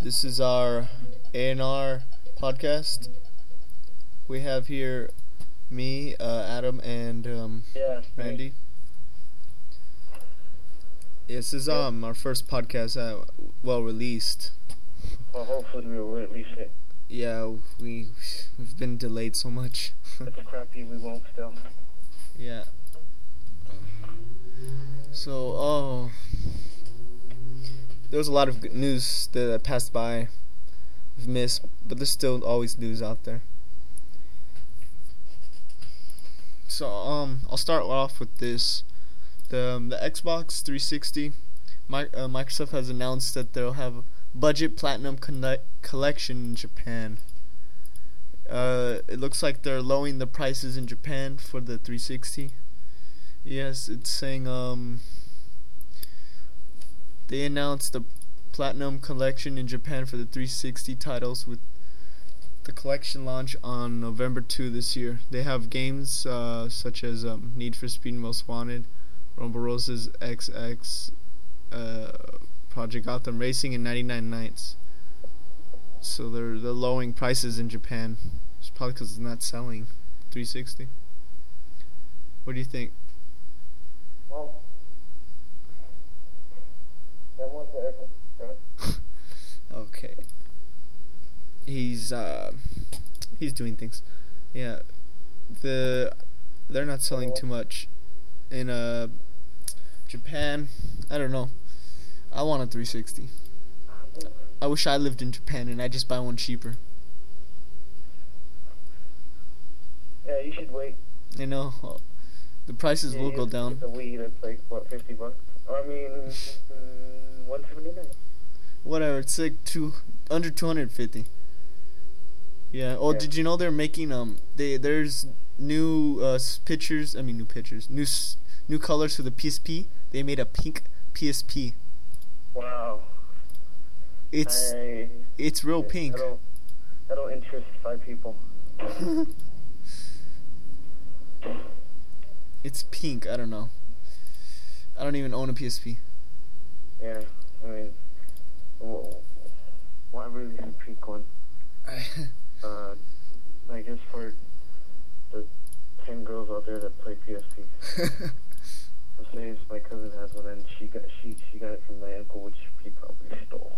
This is our A&R podcast. We have here me, Adam, and Randy. This is our first podcast released. Well, hopefully we'll release it. Yeah, we've been delayed so much. It's crappy, we won't still. Yeah. So, there was a lot of good news that passed by. We've missed, but there's still always news out there. So, I'll start off with this. The Xbox 360, Microsoft has announced that they'll have a budget platinum collection in Japan. It looks like they're lowering the prices in Japan for the 360. Yes, it's saying they announced the platinum collection in Japan for the 360 titles with the collection launch on November 2 this year. They have games such as Need for Speed Most Wanted, Rumble Roses XX, Project Gotham Racing, and 99 Nights. So they're lowering prices in Japan. It's probably because it's not selling 360. What do you think? Well, everyone's Okay. He's doing things. Yeah. They're not selling too much in Japan. I don't know. I want a 360. I wish I lived in Japan and I just buy one cheaper. Yeah, you should wait. You know, the prices will go down. The Wii that's like what, $50? I mean, $179. Whatever, it's like under 250. Yeah. Oh, yeah. Did you know they're making there's new pictures. I mean, new colors for the PSP. They made a pink PSP. Wow. It's real pink. That'll interest 5 people. It's pink. I don't know. I don't even own a PSP. Yeah, I mean, why really a pink one? I guess for the 10 girls out there that play PSP. Let's say my cousin has one, and she got it from my uncle, which he probably stole.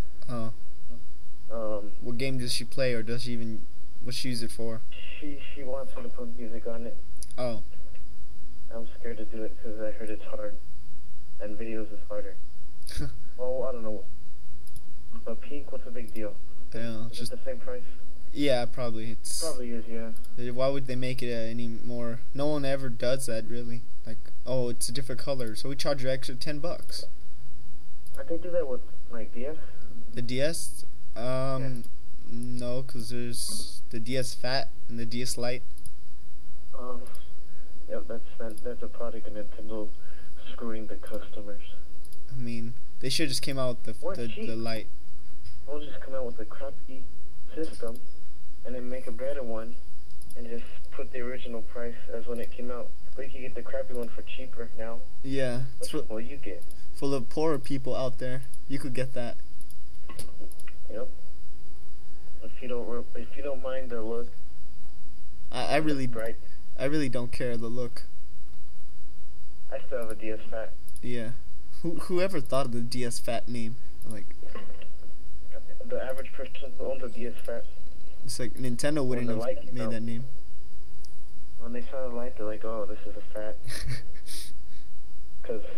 Oh. What game does she play, or does she even? What she use it for? She wants me to put music on it. Oh. I'm scared to do it because I heard it's hard, and videos is harder. Well, I don't know. But pink, what's the big deal? Yeah, is it the same price? Yeah, probably. Probably is, yeah. Why would they make it any more? No one ever does that, really. Like, oh, it's a different color, so we charge you extra $10. I think do that with like DS. The DS? Yeah. No, because there's the DS Fat and the DS Lite. Yeah, that's a product of Nintendo screwing the customers. I mean, they should just came out with the Lite. We'll just come out with a crappy system, and then make a better one, and just put the original price as when it came out. But you can get the crappy one for cheaper now. Yeah. What you get? For the poorer people out there, you could get that. Yep. If you don't mind the look. I really don't care the look. I still have a DS Fat. Yeah. Whoever thought of the DS Fat name? Like, the average person who owns a DS Fat. It's like Nintendo wouldn't have made that name. When they saw the light, they're like, "Oh, this is a fat." Because,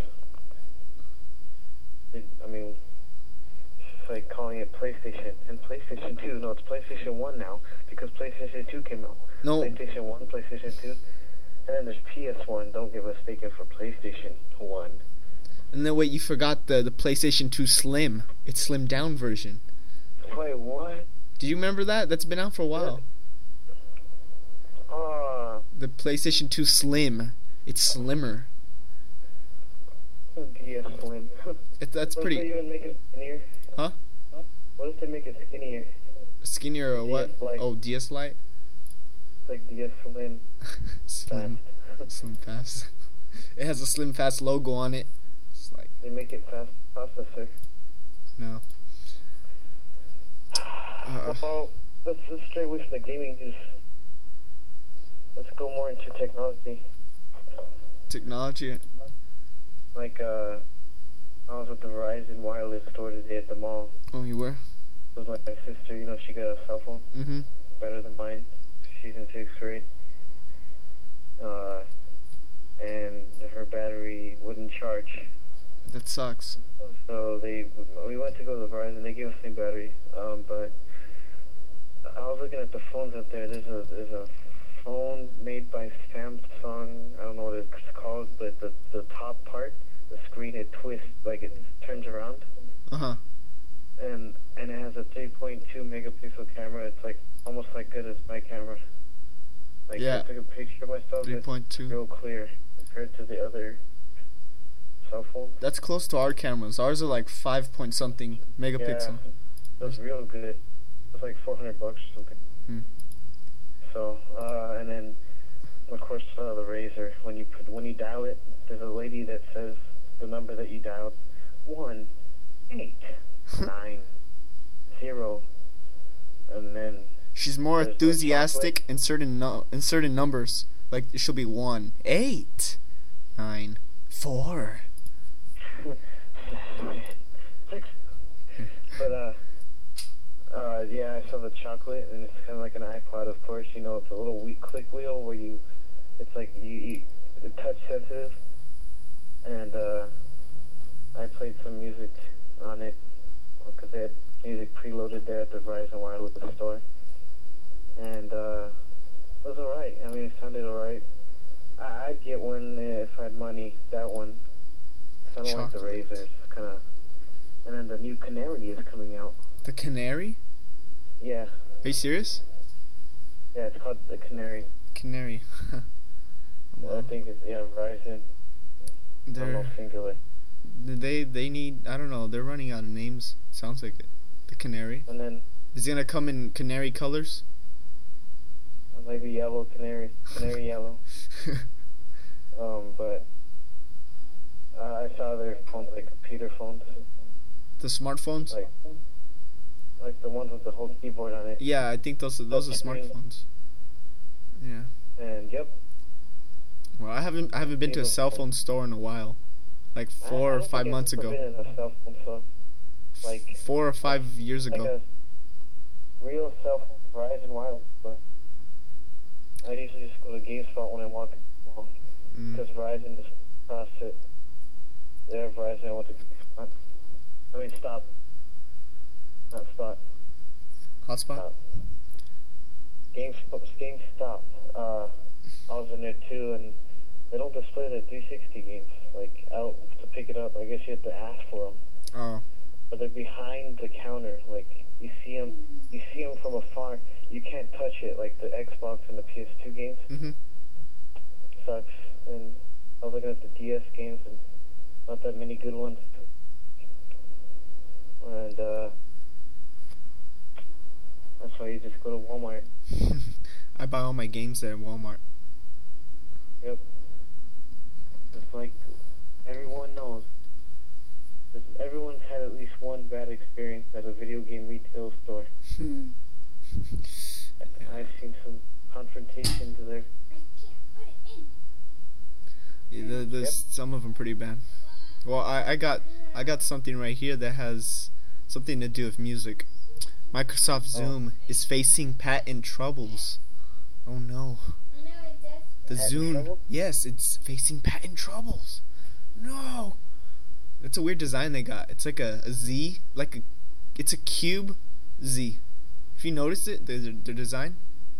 I mean, it's like calling it PlayStation and PlayStation 2. No, it's PlayStation 1 now because PlayStation 2 came out. No. PlayStation 1, PlayStation 2, and then there's PS1. Don't get mistaken for PlayStation 1. And then wait, you forgot the PlayStation 2 Slim. It's slimmed down version. Wait, what? Do you remember that? That's been out for a while. The PlayStation 2 Slim. It's slimmer. DS Slim. That's pretty. What if they even make it skinnier? Huh? What if they make it skinnier? Skinnier or what? Lite. Oh, DS Lite? It's like DS Slim. Slim. Slim Fast. It has a Slim Fast logo on it. It's like. They make it fast processor. No. Well, let's stray away from the gaming news. Let's go more into technology. Technology. Like, I was at the Verizon wireless store today at the mall. Oh, you were? It was like my sister, you know, she got a cell phone. Mm-hmm. Better than mine. She's in 6th grade. And her battery wouldn't charge. That sucks. So we went to go to the Verizon. They gave us the same battery. But I was looking at the phones out there. There's a phone made by Samsung. I don't know what it's called, but the top part, the screen, it twists, like it turns around. Uh-huh. And it has a 3.2 megapixel camera. It's like almost like good as my camera. Like Yeah. I took a picture of myself. 3.2. It's real clear compared to the other cell phones. That's close to our cameras. Ours are like 5 point something megapixel. Yeah, it was real good. It was like $400 or something. Hmm. So, and then of course the Razor. When you dial it, there's a lady that says the number that you dialed, 1-8-9-0, and then She's more there's enthusiastic in certain numbers. Like she'll be 1, 8, 9, 4. 6. But yeah, I saw the chocolate, and it's kind of like an iPod. Of course, you know, it's a little click wheel where it's like you touch sensitive, and I played some music on it because they had music preloaded there at the Verizon wireless store, and it was alright. I mean, it sounded alright. I'd get one if I had money. That one. I don't like the Razor. It's kind of. And then the new Canary is coming out. The Canary? Yeah. Are you serious? Yeah, it's called the Canary. Canary. I think it's Verizon. I don't know, singular. They need, I don't know, they're running out of names. Sounds like it. The Canary. And then is it gonna come in canary colors? maybe yellow canary yellow. But I saw their phones, like computer phones. The smartphones? Like the ones with the whole keyboard on it. Yeah, I think those are smartphones. Yeah. And yep. Well, I haven't been to a cell phone store in a while. Like 4 or 5 months ago. Been in a cell phone store. Like 4 or 5 years ago. Like a real cell phone Verizon wireless store. I usually just go to GameSpot when I walk in the mall. Because Verizon just across it. Yeah, Verizon, I went to GameSpot. I mean, stop. Not spot. Hotspot? GameStop. I was in there too, and they don't display the 360 games like out to pick it up. I guess you have to ask for them. Oh. But they're behind the counter. Like you see them from afar. You can't touch it like the Xbox and the PS2 games. Mm-hmm. Sucks. And I was looking at the DS games, and not that many good ones. And that's why you just go to Walmart. I buy all my games at Walmart. Yep. It's like everyone knows. Everyone's had at least one bad experience at a video game retail store. I've seen some confrontations there. Yeah, some of them pretty bad. Well, I got something right here that has something to do with music. Microsoft Zoom is facing patent troubles. Oh no. The Zoom, yes, it's facing patent troubles. No. It's a weird design they got. It's like a Z, it's a cube Z. If you noticed it, their design.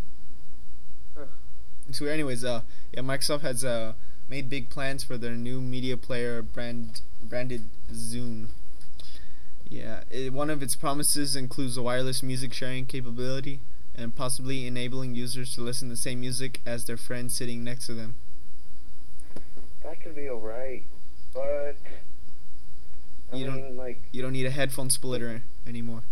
It's weird. Anyways, yeah, Microsoft has made big plans for their new media player branded Zune. Yeah, one of its promises includes a wireless music sharing capability and possibly enabling users to listen to the same music as their friend sitting next to them. That could be alright, but you don't need a headphone splitter anymore.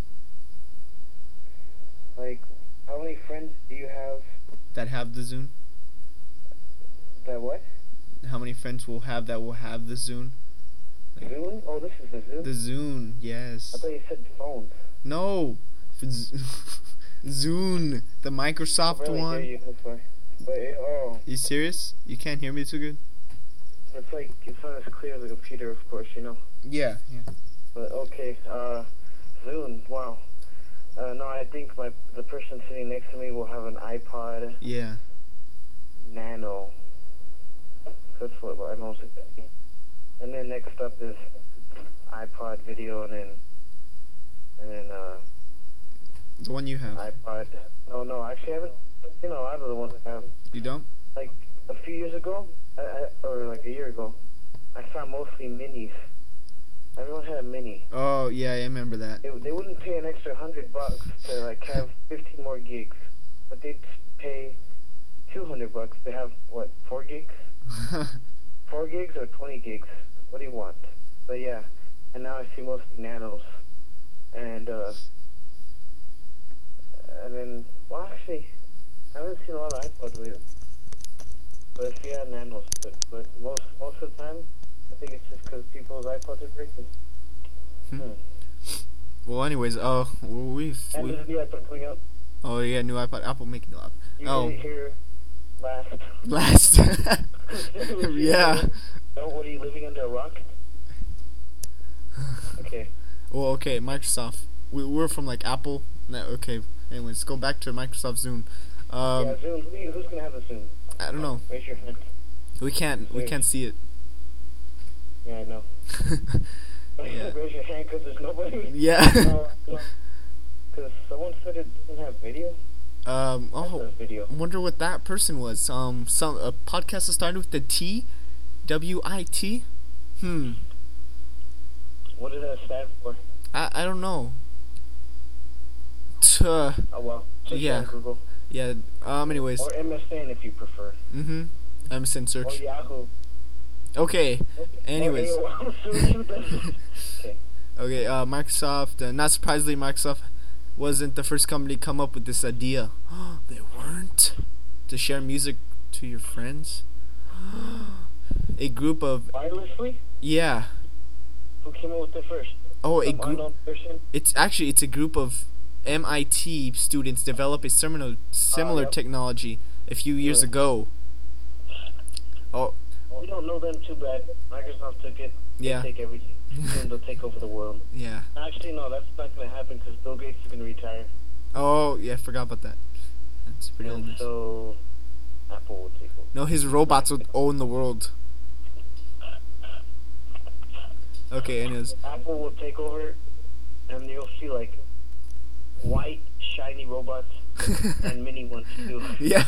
Like, how many friends do you have that have the Zune? That what? How many friends will have the Zune? Zune? Oh, this is the Zune? The Zune, yes. I thought you said phones. No, Zune, the Microsoft I really one. hear you, that's why. But You serious? You can't hear me too good? it's like it's not as clear as a computer, of course, you know. Yeah. But okay, Zune, wow. No, I think the person sitting next to me will have an iPod Yeah. Nano. That's what I most expect. And then next up is iPod Video, and then The one you have. iPod. No, actually I haven't seen a lot of the ones I have. You don't? Like a few years ago, or like a year ago, I saw mostly minis. Everyone had a mini. Oh, yeah, I remember that. They wouldn't pay an extra $100 to like have 15 more gigs, but they'd pay $200 to have what, 4 gigs? 4 gigs or 20 gigs? What do you want? But yeah, and now I see mostly nanos, and then well actually, I haven't seen a lot of iPods lately. But if yeah, nanos, but most of the time, I think it's just because people's iPods are breaking. Well, anyways, And this is the iPod coming out. Oh yeah, new iPod. Apple making new iPod. You did it here last. Last. Yeah. No, what are you living under a rock? Okay. Well, okay, Microsoft. We're from like Apple. No, okay. Anyways, go back to Microsoft Zune. Yeah, Zune. Who's gonna have the Zune? I don't know. Raise your hand. We can't see it. Yeah, I know. Yeah. Raise your hand because there's nobody. Yeah. Because someone said it doesn't have video. Video. I wonder what that person was. A podcast that started with the T, WIT. What does that stand for? I don't know. Oh well. Search Yeah. on Google. Yeah. Anyways. Or MSN if you prefer. MSN Or search. Yahoo. Okay. Anyways. Or AOL. Okay. Okay. Microsoft. Not surprisingly, Microsoft wasn't the first company to come up with this idea. They weren't. To share music to your friends. A group of. Wirelessly? Yeah. Who came up with it first? Oh, a Some group. unknown person? It's a group of MIT students developed a similar Yep. technology a few years ago. Oh, We don't know them too bad. Microsoft took it. Yeah. They take everything. Soon they'll take over the world. yeah. Actually, no, that's not going to happen because Bill Gates is going to retire. Oh, yeah, I forgot about that. That's pretty old And news. so Apple will take over. No, his robots would own the world. Okay, anyways. Apple will take over, and you'll see like white, shiny robots and mini ones too, Yeah.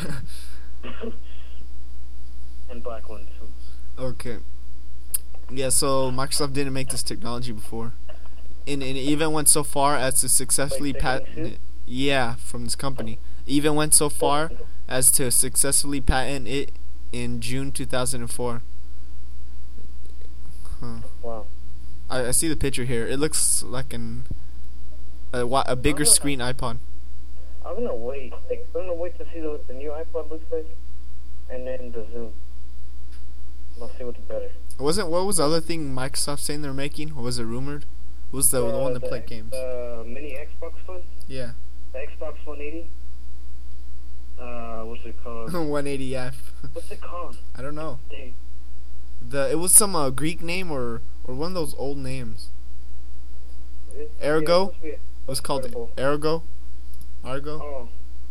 and black ones too. Okay. Yeah, so Microsoft didn't make this technology before. And it even went so far as to successfully Like taking patent it? it. Yeah, from this company. Even went so far as to successfully patent it in June 2004. Wow. I see the picture here. It looks like a bigger screen iPod. I'm gonna wait. Like, I'm gonna wait to see what the new iPod looks like, and then the Zoom. I'll see what's better. What was the other thing Microsoft saying they're making? Or was it rumored? What was the one that played games? The mini Xbox one. Yeah. The Xbox 180. What's it called? 180F. What's it called? I don't know. Dang. It was some Greek name or one of those old names. Ergo? It's supposed to be It was called portable. Argo. Oh.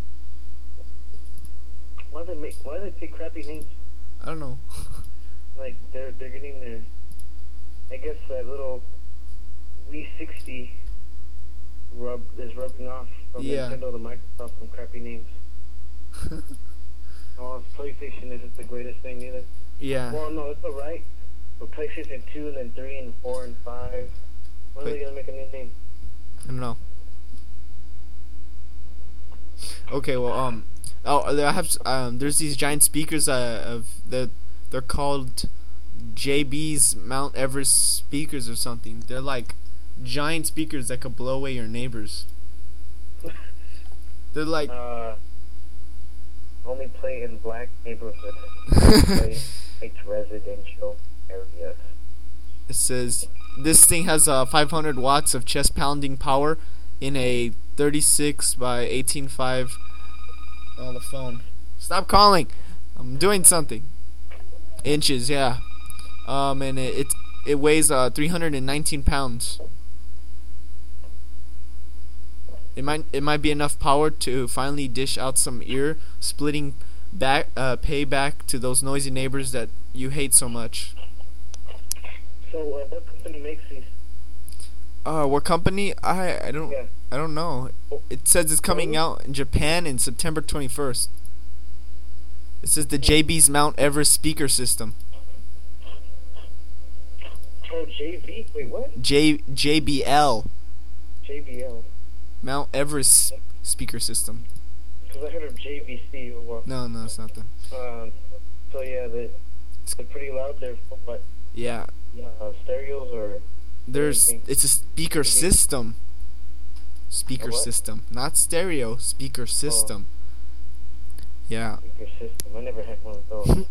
Why do they pick crappy names? I don't know. Like they're getting their, I guess that little Wii 60 is rubbing off from Yeah. Nintendo to Microsoft some crappy names. Oh, PlayStation isn't the greatest thing either. Yeah. Well, no, it's alright. But PlayStation 2 and then 3 and 4 and 5. When are they gonna make a new name? I don't know. Okay, well, there's these giant speakers they're called JB's Mount Everest speakers or something. They're like giant speakers that could blow away your neighbors. They're like Only play in black neighborhoods. Play it's residential areas. it says this thing has 500 watts of chest pounding power in a 36 by 18.5. Oh, the phone. Stop calling. I'm doing something. Inches, yeah. And it weighs 319 pounds. It might be enough power to finally dish out some ear splitting payback to those noisy neighbors that you hate so much. So what company makes these? What company? I don't know. It says it's coming out in Japan in September 21st. It says the JB's Mount Everest speaker system. Oh, JB? Wait, what? JBL. JBL. Mount Everest speaker system. Because I heard of JVC. Well, No, it's not them. So yeah, they're pretty loud. They're what? Yeah. Stereos or? It's a speaker system. Speaker what? system, not stereo. Speaker system. Yeah. Speaker system. I never had one of those.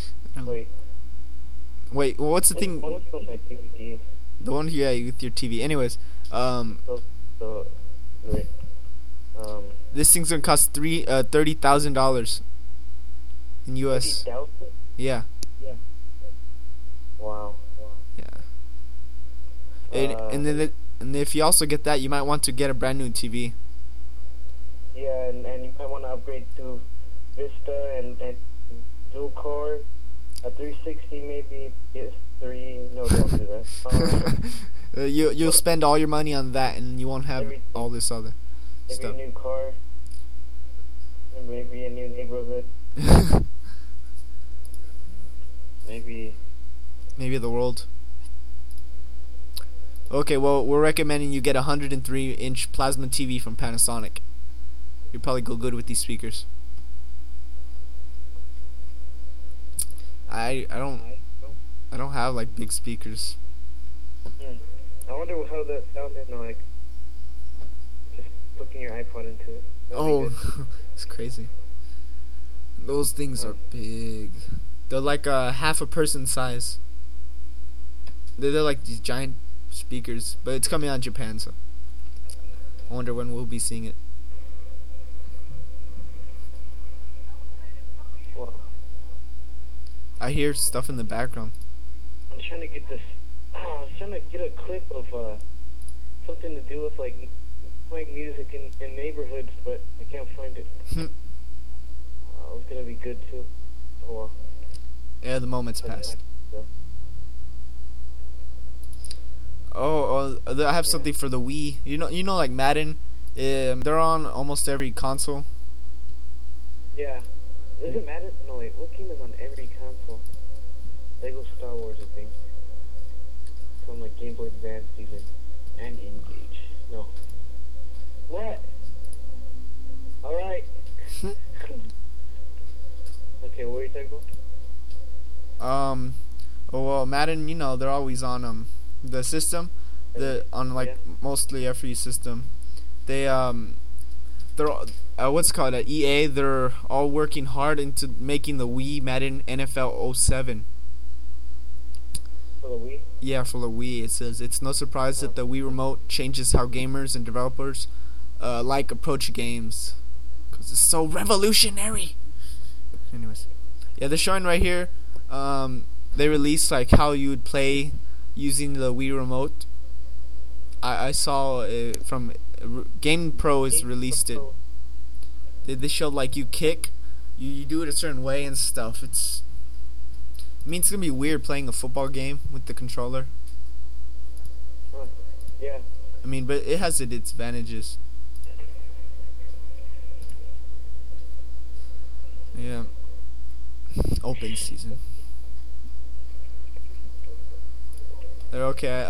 Wait. Well, what's the thing? One's on my DVD. The one here with your TV. Anyways, Wait. This thing's gonna cost $30,000 in US. 30,000? Yeah. Wow. Yeah. And if you also get that, you might want to get a brand new TV. Yeah, and you might want to upgrade to Vista and dual core, a 360 maybe, PS3. No, don't do that. You'll spend all your money on that, and you won't have all this other maybe stuff. A new car, and maybe a new neighborhood. Maybe the world. Okay, well, we're recommending you get a 103-inch plasma TV from Panasonic. You'll probably go good with these speakers. I don't have like big speakers. I wonder how that sounded like just hooking your iPod into it. It's crazy. Those things are big. They're like half a person size. They're like these giant speakers, but it's coming out in Japan, so I wonder when we'll be seeing it. Wow. I hear stuff in the background. I'm trying to get this. I was trying to get a clip of something to do with like playing music in neighborhoods, but I can't find it. It was gonna be good too. Oh well. Yeah, the moment's passed. I have something for the Wii. You know, like Madden. They're on almost every console. Yeah. Is it Madden? No, wait. What game is on every console? Lego Star Wars, I think. From like Game Boy Advance even. And Engage. No. What? Alright. Okay, what are you talking about? Well, Madden, they're always on the system, on like mostly every system. They're what's it called EA. They're all working hard into making the Wii Madden NFL 07. For the Wii? Yeah, for the Wii. It says it's no surprise that the Wii remote changes how gamers and developers approach games, because it's so revolutionary. Anyways, yeah, they're showing right here. They released like how you would play using the Wii remote. I saw from Game Pro has released it. They showed like you kick, you do it a certain way and stuff. It's gonna be weird playing a football game with the controller. Yeah. But it has its advantages. Yeah. Open season. They're okay.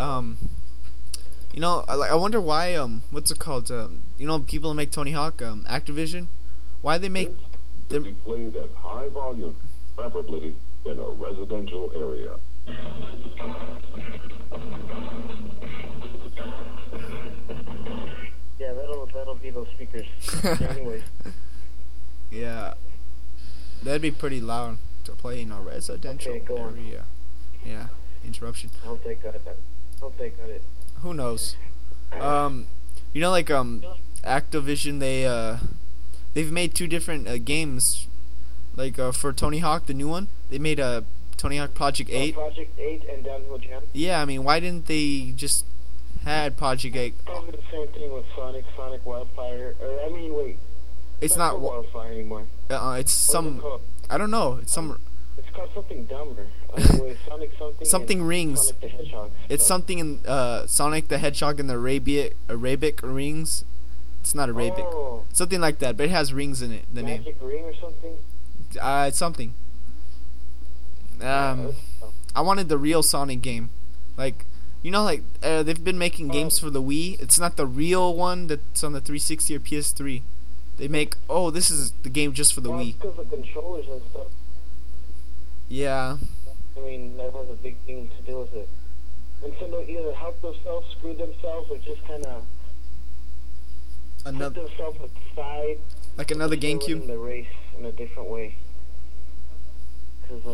I wonder why. What's it called? People that make Tony Hawk. Activision. Why they make them be played at high volume, preferably in a residential area. Yeah, that'll be those speakers. Anyways. Yeah, that'd be pretty loud to play in a residential area. Yeah, interruption. I hope they got it. Who knows? Activision, they've made 2 different games. Like for Tony Hawk, the new one, they made a Tony Hawk Project 8. Project 8 and Downhill Jam. Yeah, I mean, why didn't they just had Project 8? Probably the same thing with Sonic Wildfire. Wait. It's not Wildfire anymore. It's some. I don't know. It's some. It's called something dumber. Sonic something rings. Sonic the Hedgehog. It's something in Sonic the Hedgehog and the Arabic rings. It's not Arabic. Oh. Something like that, but it has rings in it. The Magic name. Ring or something. It's something. I wanted the real Sonic game, like they've been making games for the Wii. It's not the real one that's on the 360 or PS3. They make this is the game just for the Wii. Because of controllers and stuff. Yeah. I mean, that has a big thing to do with it. Nintendo either help themselves, screw themselves, or just kind of put themselves aside. Like another GameCube. In the race in a different way. Because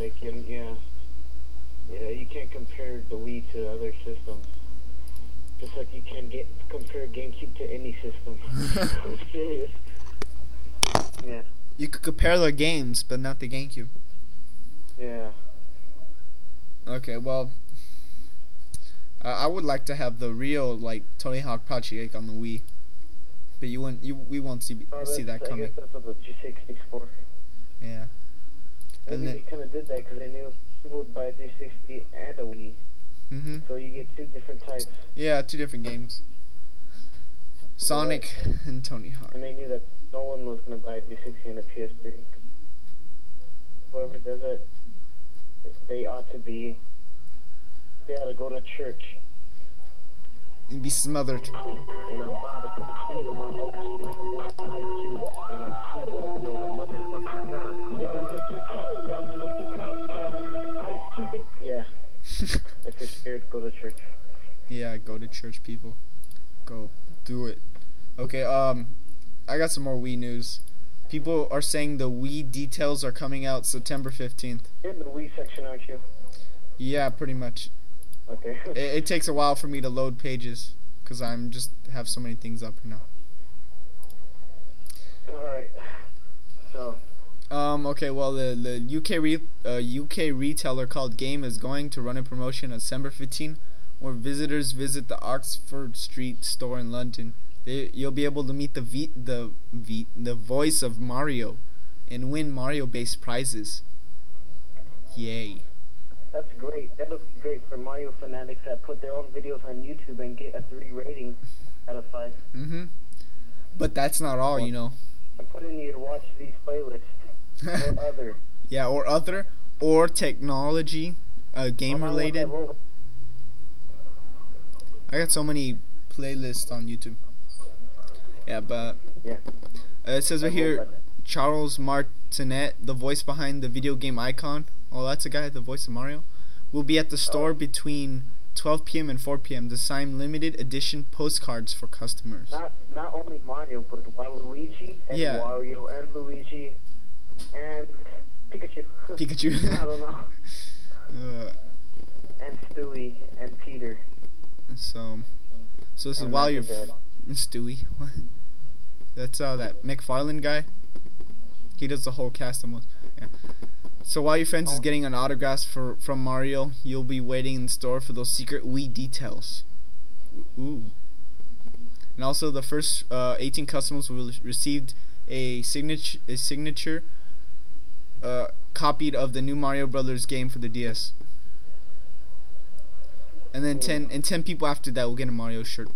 you can't compare the Wii to other systems. Just like you can't compare GameCube to any system. I'm serious. Yeah. You could compare the games, but not the GameCube. Yeah. Okay, well, I would like to have the real Tony Hawk Project 8 on the Wii, but we won't see that coming. I guess that's what the G60's for. Yeah. Maybe they kind of did that because they knew people would buy a 360 and a Wii. Mhm. So you get 2 different types. Yeah, 2 different games. Sonic and Tony Hawk. And they knew that no one was going to buy a 360 and a PS3. Whoever does it, they ought to go to church. And be smothered. Yeah. If you're scared, go to church. Yeah, go to church, people. Go. Do it. Okay, I got some more Wii news. People are saying the Wii details are coming out September 15th. You're in the Wii section, aren't you? Yeah, pretty much. Okay. It takes a while for me to load pages because I'm just have so many things up right now. Alright. So. Okay, well, the UK retailer called Game is going to run a promotion on December 15, where visitors visit the Oxford Street store in London. You'll be able to meet the voice of Mario, and win Mario-based prizes. Yay! That's great. That would be great for Mario fanatics that put their own videos on YouTube and get a 3 rating out of 5. Mhm. But that's not all, you know. I'm putting you to watch these playlists. Or other. Yeah, or technology, game related. I got so many playlists on YouTube. Yeah, but it says right here, Charles Martinet, the voice behind the video game Icon. Oh, that's a guy, the voice of Mario. Will be at the store between 12 p.m. and 4 p.m. to sign limited edition postcards for customers. Not only Mario, but Waluigi and Wario and Luigi. And Pikachu. I don't know. And Stewie and Peter. So this is while you're Stewie. What? That's that McFarlane guy. He does the whole cast almost. Yeah. So while your friends is getting an autograph from Mario, you'll be waiting in the store for those secret Wii details. Ooh. And also, the first 18 customers will receive a signature copied of the new Mario Brothers game for the DS. And then 10 people after that will get a Mario shirt.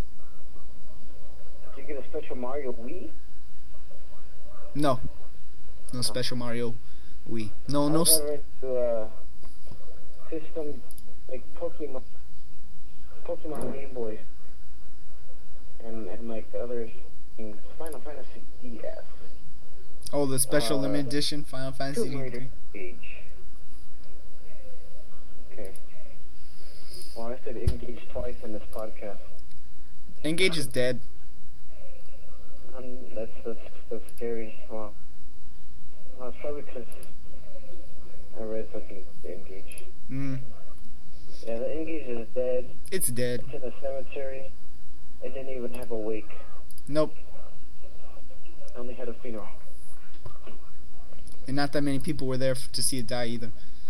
Did you get a special Mario Wii? No special Mario Wii. No. I was never into a system like Pokemon Game Boy, and like the other things. Final Fantasy DS. Oh, the special limited edition Final Fantasy D3. Okay. Well, I said Engage twice in this podcast. Engage is dead. That's scary. Well, it's probably because I read something about the Engage. Yeah, the Engage is dead. It's dead. It's in a cemetery. It didn't even have a wake. Nope. I only had a funeral. And not that many people were there to see it die either.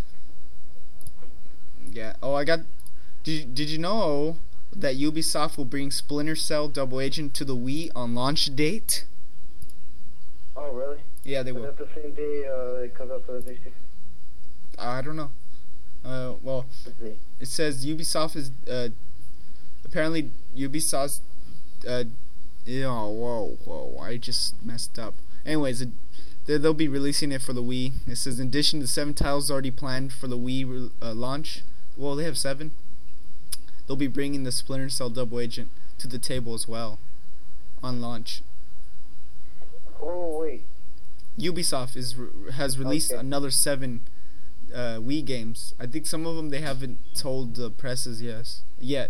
Yeah. Oh, I got. Did you know that Ubisoft will bring Splinter Cell Double Agent to the Wii on launch date? Oh, really? Yeah, they Is will. that the same day it comes out for the 360? I don't know. Well, Let's see. it says Ubisoft is apparently Ubisoft's. Whoa! I just messed up. Anyways, they'll be releasing it for the Wii. It says in addition to 7 titles already planned for the Wii launch. Well, they have 7. They'll be bringing the Splinter Cell Double Agent to the table as well on launch. Oh, wait. Ubisoft has released Okay. another 7 Wii games. I think some of them they haven't told the presses yet.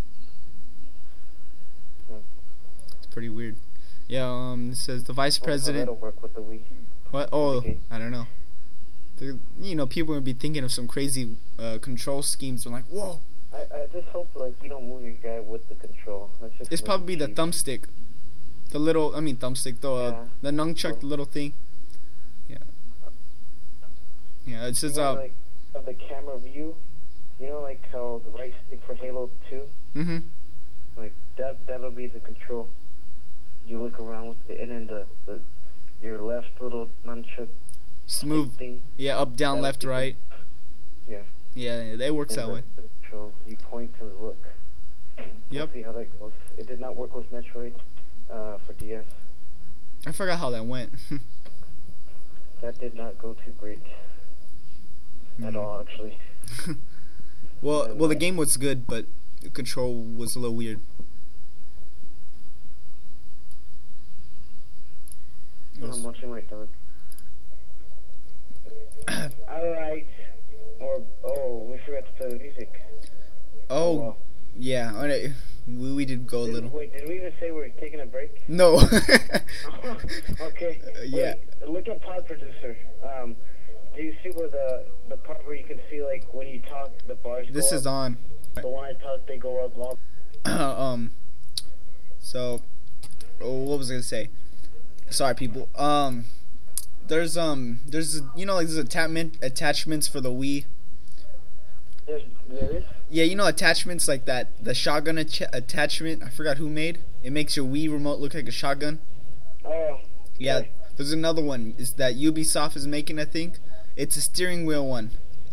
Hmm. It's pretty weird. Yeah. It says the vice president. That'll work with the Wii. What? Oh, Okay. I don't know. People would be thinking of some crazy control schemes. They're like, whoa. I just hope like you don't move your guy with the control. That's just It's like probably the cheap. thumbstick. The little, thumbstick, Yeah. the nunchuck, the little thing. Yeah. Yeah, it says, Like of the camera view, like how the right stick for Halo 2, mm-hmm. like that'll be the control. You look around with it, and then your left little nunchuck Smooth. thing. Yeah, up, down, That'll left, be the- right. Yeah. Yeah, it works that And way. the control. You point to look. Yep. We'll see how that goes. It did not work with Metroid for DS. I forgot how that went. That did not go too great at all, actually. well, the game was good, but the control was a little weird. I'm watching my dog. Alright. We forgot to play the music. Oh, well. yeah. Alright. We did go a little. Wait, did we even say we're taking a break? No. Okay. Yeah. Wait, look at Pod Producer. Do you see where the part where you can see like when you talk the bars This go is up? on. But when I talk they go up long. So, what was I gonna say? Sorry, people. There's there's attachments for the Wii. There is? Yeah, attachments like that. The shotgun attachment. I forgot who made. It makes your Wii remote look like a shotgun. Oh. Yeah. Okay. There's another one. Is that Ubisoft is making? I think it's a steering wheel one.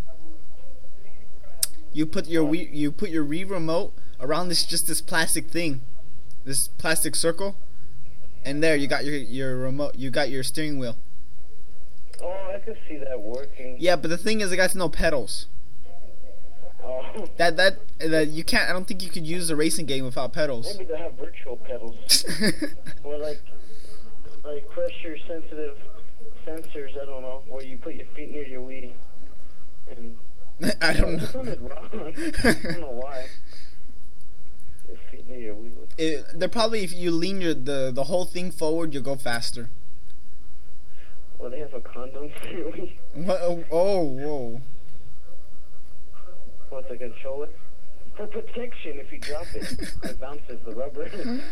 You put your Wii remote around this plastic thing, this plastic circle, and there you got your remote. You got your steering wheel. Oh, I could see that working. Yeah, but the thing is, it got no pedals. Oh. That you can't. I don't think you could use a racing game without pedals. Maybe they have virtual pedals. Or like pressure sensitive sensors, I don't know, where you put your feet near your Wii. And I don't It sounded know. wrong. I don't know why. Your feet near your Wii. They're probably, if you lean the whole thing forward, you'll go faster. Well, they have a condom for your Wii. What? Oh, whoa. What's a controller? For protection if you drop it. It bounces the rubber.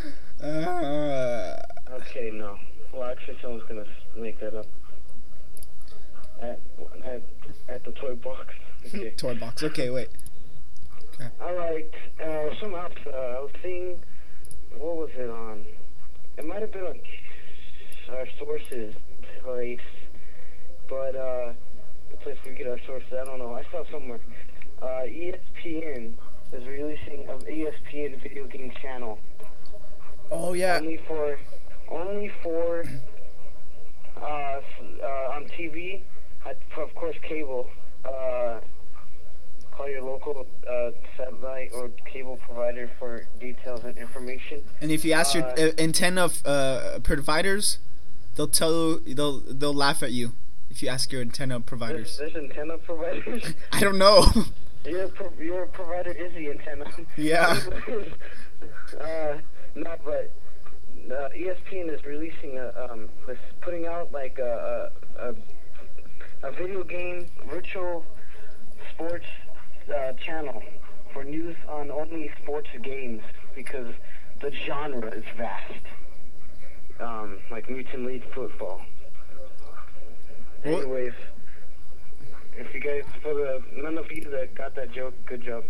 Okay, no. Well, actually, someone's gonna make that up. At the toy box. Okay. Toy box. Okay, wait. Alright, some else. I was seeing, what was it on? It might have been on our sources place, but the place we get our sources, I don't know. I saw somewhere. ESPN is releasing an ESPN video game channel. Oh yeah. Only for on TV, of course cable. Call your local satellite or cable provider for details and information. And if you ask your antenna providers, they'll tell you, they'll laugh at you if you ask your antenna providers. There's antenna providers. I don't know. Your provider is the antenna. Yeah. No, but ESPN is releasing is putting out like a video game virtual sports channel for news on only sports games because the genre is vast. like Mutant League football. What? Anyways, if you guys, none of you that got that joke, good job.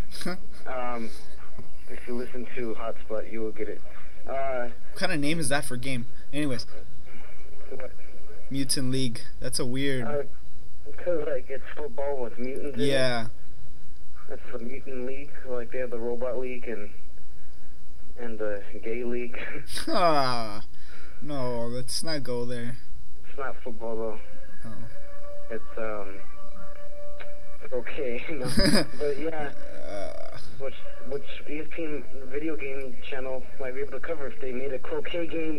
If you listen to Hotspot, you will get it. What kind of name is that for a game? Anyways, What? Mutant League. That's a weird. Because like it's football with mutants. In it. Yeah. That's the Mutant League. Like they have the Robot League and the Gay League. Ah. No, let's not go there. It's not football though. Oh. It's okay. No. But yeah, which ESPN video game channel might be able to cover if they made a croquet game.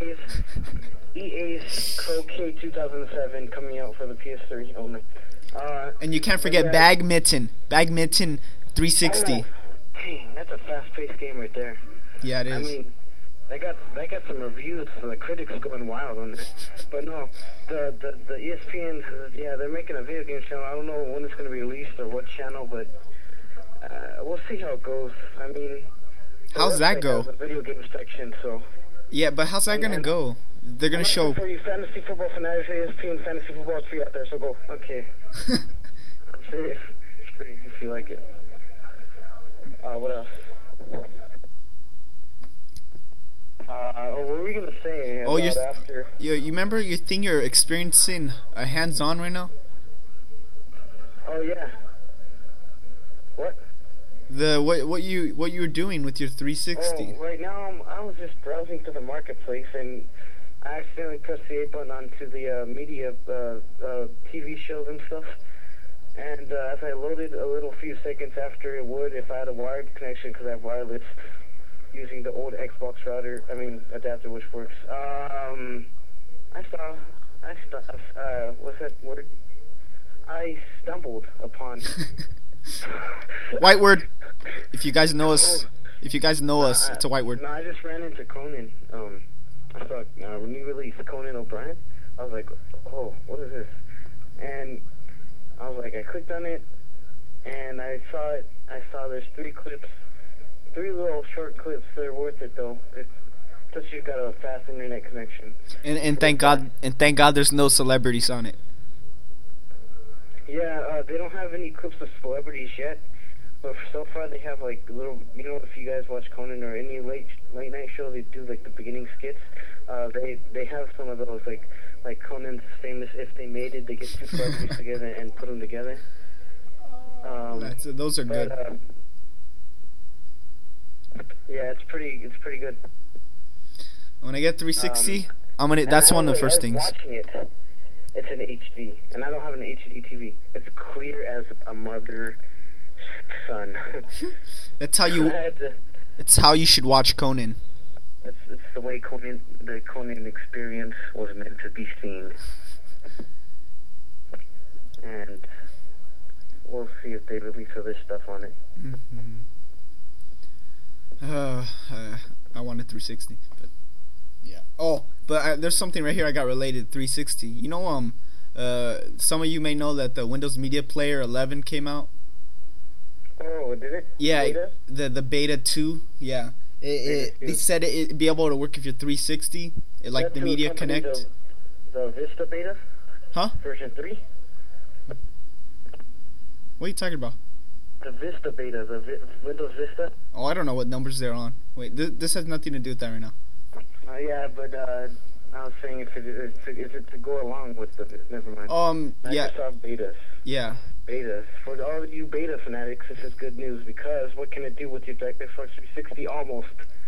EA's Croquet 2007 coming out for the PS3 only. And you can't forget Badminton 360. Oh, dang, that's a fast-paced game right there. Yeah, it is. I mean, they got some reviews for the critics going wild on it. But no, the ESPN, yeah, they're making a video game channel. I don't know when it's going to be released or what channel, but we'll see how it goes. I mean, how's that go? The video game section, so. Yeah, but how's that gonna go? They're gonna show. For you fantasy football fanatics, ESPN fantasy football is free out there, so go. Okay. I'm serious. It's free if you like it. What else? What were we gonna say about after? You remember you think you're experiencing a hands-on right now? Oh yeah. What? What you were doing with your 360? Oh, right now I was just browsing through the marketplace and I accidentally pressed the A button onto the media TV shows and stuff. And as I loaded a little few seconds after it would, if I had a wired connection, because I have wireless, using the old Xbox adapter, which works. What's that word? I stumbled upon. White word. If you guys know us, it's a white word. No, I just ran into Conan. I saw new release Conan O'Brien. I was like, oh, what is this? And I was like, I clicked on it, and I saw it. I saw there's 3 clips, 3 little short clips. They're worth it though. It's just you've got a fast internet connection. And thank God there's no celebrities on it. Yeah, they don't have any clips of celebrities yet, but so far they have like little. You know, if you guys watch Conan or any late night show, they do like the beginning skits. They have some of those like Conan's famous "If They Made It," they get 2 celebrities together and put them together. Those are good. Yeah, it's pretty good. When I get 360, that's one of the first things. Watching it, it's an HD, and I don't have an HD TV. It's clear as a mother son. That's how you. It's how you should watch Conan. It's the way the Conan experience was meant to be seen. And we'll see if they release other stuff on it. I wanted 360, but yeah. Oh, but there's something right here I got related to 360. You know, some of you may know that the Windows Media Player 11 came out. Oh, did it? Yeah, Beta? the Beta 2. Yeah, they said it'd be able to work if you're 360, like the Media Connect. The Vista Beta. Huh? Version 3. What are you talking about? The Vista Beta, the Windows Vista. Oh, I don't know what numbers they're on. Wait, this has nothing to do with that right now. Yeah, but I was saying if it to go along with the. Never mind. Yeah. Microsoft betas. Yeah. Betas. For all of you beta fanatics, this is good news because what can it do with your Xbox 360? Almost.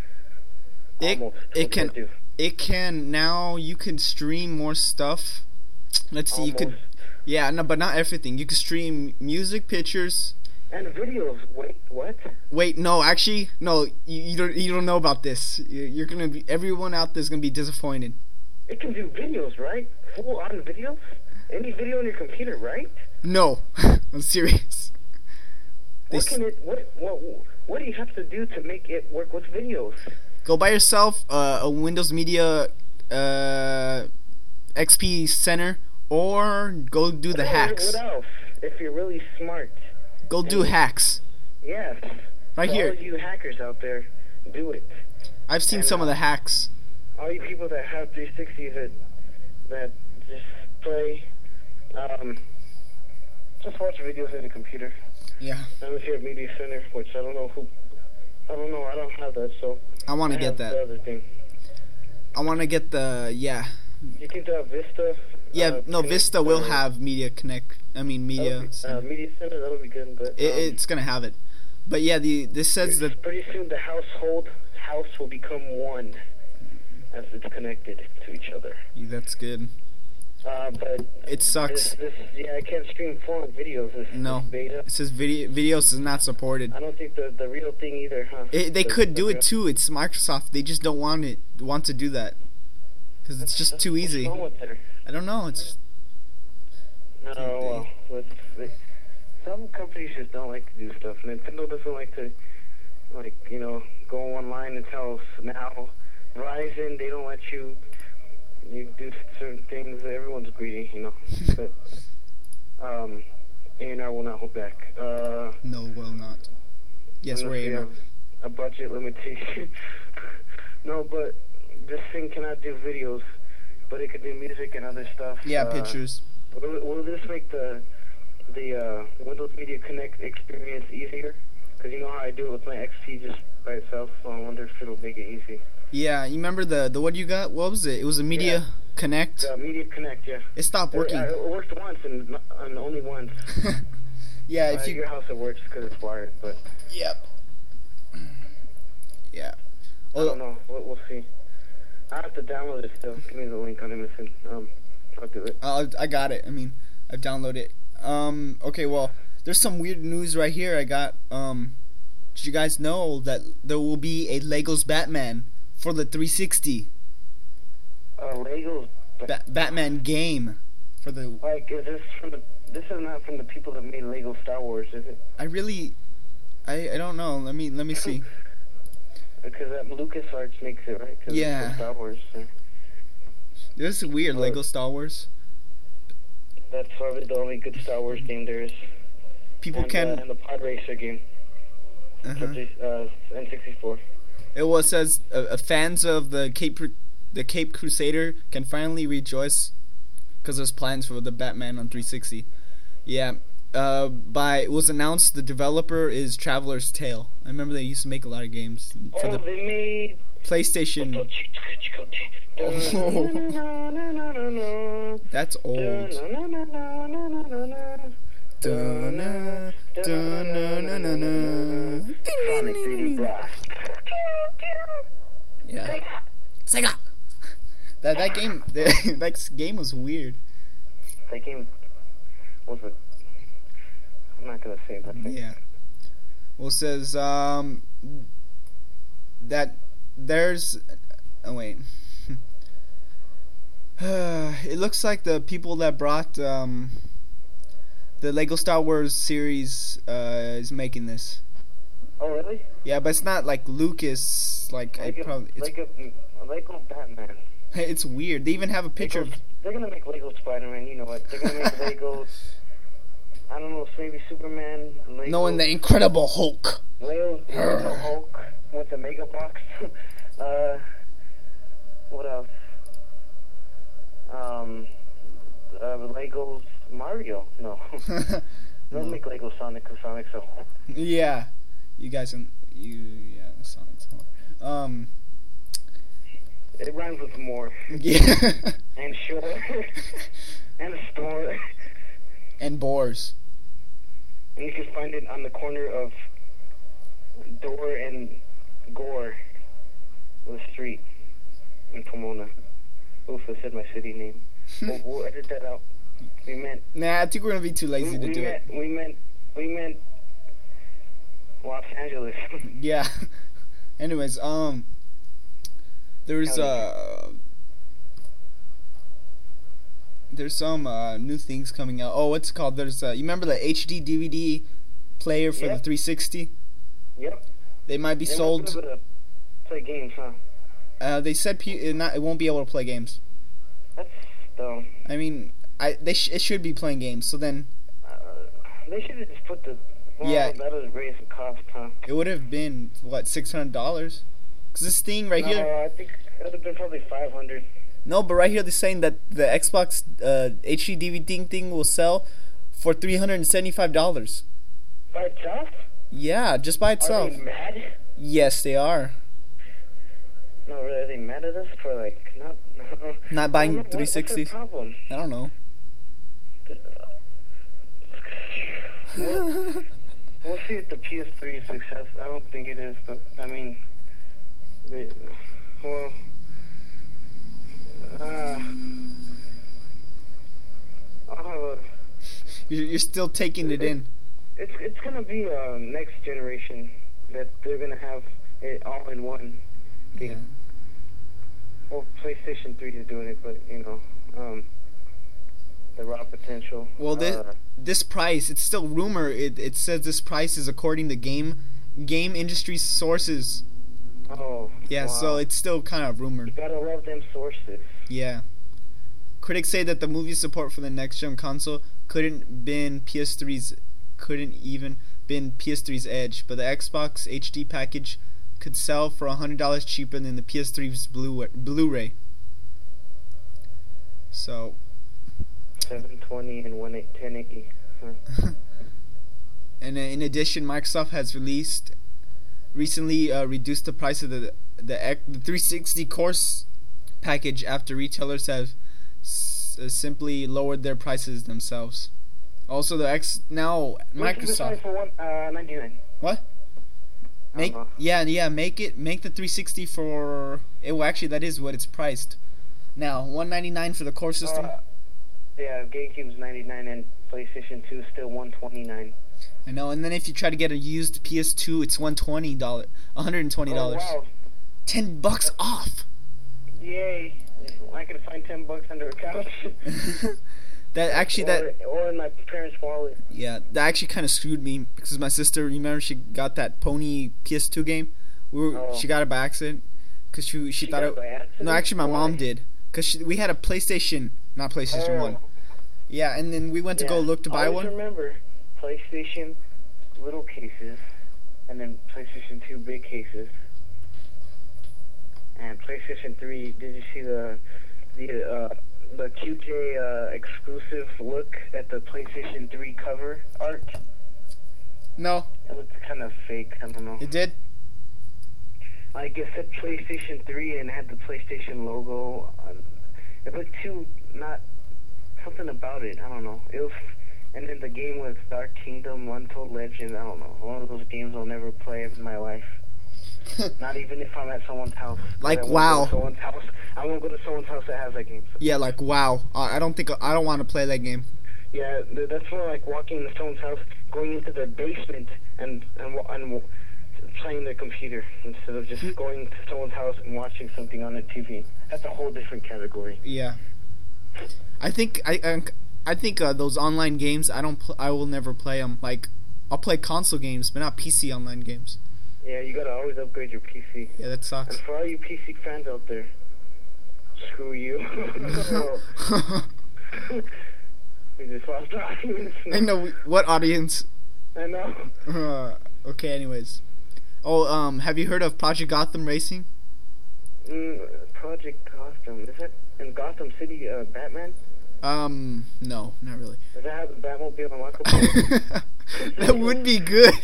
It can now. You can stream more stuff. Let's see. You could. Yeah, no, but not everything. You can stream music, pictures. And videos. Wait, what? Wait, no, actually, no. You don't know about this. You're gonna be. Everyone out there's gonna be disappointed. It can do videos, right? Full-on videos. Any video on your computer, right? No, I'm serious. What do you have to do to make it work with videos? Go buy yourself a Windows Media XP Center, or go do the hacks. What else? If you're really smart. Go do hacks. Yes. Right For here. all you hackers out there, do it. I've seen some of the hacks. all you people that have 360s that just play, just watch videos in the computer. Yeah. Unless you have Media Center, which I don't know. I don't have that, so. I want to get that. The other thing. I want to get the, yeah. You can do Vista. Yeah, no, Vista will have Media Connect. I mean, Media Center. Media Center, that'll be good, but. It's going to have it. But yeah, this says that. Pretty soon the house will become one as it's connected to each other. Yeah, that's good. But it sucks. I can't stream foreign videos. This beta. It says videos is not supported. I don't think the real thing either, huh? They could do it too. It's Microsoft. They just don't want to do that because it's just too easy. What's wrong with her? I don't know. It's some companies just don't like to do stuff. Nintendo doesn't like to, go online and tell us now. Verizon, they don't let you do certain things. Everyone's greedy, But A&R will not hold back. No, will not. Yes, we're A&R. A budget limitation. No, but this thing cannot do videos, but it could do music and other stuff. Yeah, pictures. Will this make the Windows Media Connect experience easier? Because you know how I do it with my XP just by itself, so I wonder if it'll make it easy. Yeah, you remember the what you got? What was it? It was a Media Connect? Media Connect, yeah. It stopped working. It worked once and only once. Yeah, if you... Your house it works because it's wired, but... Yep. Yeah. I don't know. We'll see. I have to download it still. Give me the link on Emerson. I'll do it. I got it. I mean, I've downloaded it. Okay, well, there's some weird news right here. I got, did you guys know that there will be a Legos Batman for the 360? Legos Batman game for the... is this this is not from the people that made Lego Star Wars, is it? I don't know. Let me see. Because LucasArts makes it, right? Yeah. It's Star Wars. So. This is weird, Lego Star Wars. That's probably the only good Star Wars game there is. People can... and the Pod Racer game. N64. It says fans of the Cape Crusader can finally rejoice because there's plans for the Batman on 360. Yeah. It was announced the developer is Traveler's Tale. I remember they used to make a lot of games for the they made PlayStation. Oh. That's old. Sonic 3D Blast. Yeah. Sega. That game was weird. That game was I'm not gonna say that thing. Yeah. Well, it says that there's. Oh wait. It looks like the people that brought the Lego Star Wars series is making this. Oh really? Yeah, but it's not like Lucas. Like Lego Batman. It's weird. They even have a picture. They're gonna make Lego Spider-Man. You know what? They're gonna make Lego. I don't know, maybe Superman. Lego, no, and the Incredible Hulk. Lego Hulk with the Mega Box. What else? Lego's Mario. No. Don't make Lego Sonic because Sonic's so. Yeah, you guys and Sonic's more. It rhymes with more. Yeah. And sure. And store. And boars. And you can find it on the corner of Door and Gore, the street in Pomona. Oof, I said my city name. We'll edit that out. We meant. Nah, I think we're gonna be too lazy to do it. We meant Los Angeles. Yeah. Anyways, there's some new things coming out. Oh, what's it called? There's you remember the HD DVD player for the 360? Yep. They might be sold. Might be able to play games, huh? They said it won't be able to play games. That's dumb. I mean, it should be playing games. So then. They should have just put the. Well, yeah. That would raise the cost, huh? It would have been what, $600? Because this thing right here. I think It would have been probably 500. No, but right here they're saying that the Xbox HD DVD thing will sell for $375. By itself? Yeah, just by Are itself. they mad? Yes, they are. No, really, are they mad at us for like Not buying What's their 360s. problem? I don't know. We'll see if the PS3 is success. I don't think it is, but I mean, well, I'll have a. You're still taking it in. It's gonna be a next generation that they're gonna have it all in one thing. Yeah. Well, PlayStation 3 is doing it, but the raw potential. Well, this price, it's still rumor. It says this price is according to game industry sources. Oh. Yeah, wow. so it's still kind of rumored. You gotta love them sources. Yeah. Critics say that the movie support for the next gen console couldn't even been PS3's edge, but the Xbox HD package could sell for $100 cheaper than the PS3's Blu-ray. So 720 and 1080. Huh. And in addition, Microsoft has recently reduced the price of the 360 course package after retailers have simply lowered their prices themselves. Also, Microsoft. For $199. What? Make the 360 for actually that is what it's priced now, $199 for the core system. Yeah, GameCube's $99 and PlayStation 2 is still $129. I know, and then if you try to get a used PS2, it's $120. Oh, wow. $10 off. Yay! I could find $10 under a couch. or in my parents' wallet. Yeah, that actually kind of screwed me because my sister, remember, she got that Pony PS2 game. She got it by accident because she thought it. No, actually, my mom did because we had a PlayStation, not PlayStation 1. Yeah, and then we went to go look to buy one. I remember PlayStation little cases, and then PlayStation 2 big cases, and PlayStation 3. Did you see the QJ exclusive look at the PlayStation 3 cover art? No. It looked kind of fake. I don't know. It did? Like it said PlayStation 3 and had the PlayStation logo. It looked not something about it. I don't know. It was, and then the game was Dark Kingdom, Untold Legend. I don't know. One of those games I'll never play in my life. Not even if I'm at someone's house. Like WoW. I won't go to someone's house that has that game. So. Yeah, like WoW. I don't want to play that game. Yeah, that's more like walking into someone's house, going into their basement, and playing their computer instead of just going to someone's house and watching something on the TV. That's a whole different category. Yeah. I think those online games I will never play them. Like I'll play console games, but not PC online games. Yeah, you gotta always upgrade your PC. Yeah, that sucks. And for all you PC fans out there, screw you. We just lost the audience. I know what audience. I know. Okay, anyways. Oh, have you heard of Project Gotham Racing? Project Gotham. Is that in Gotham City, Batman? No, not really. Does that have the Batmobile unlockable? That would be good.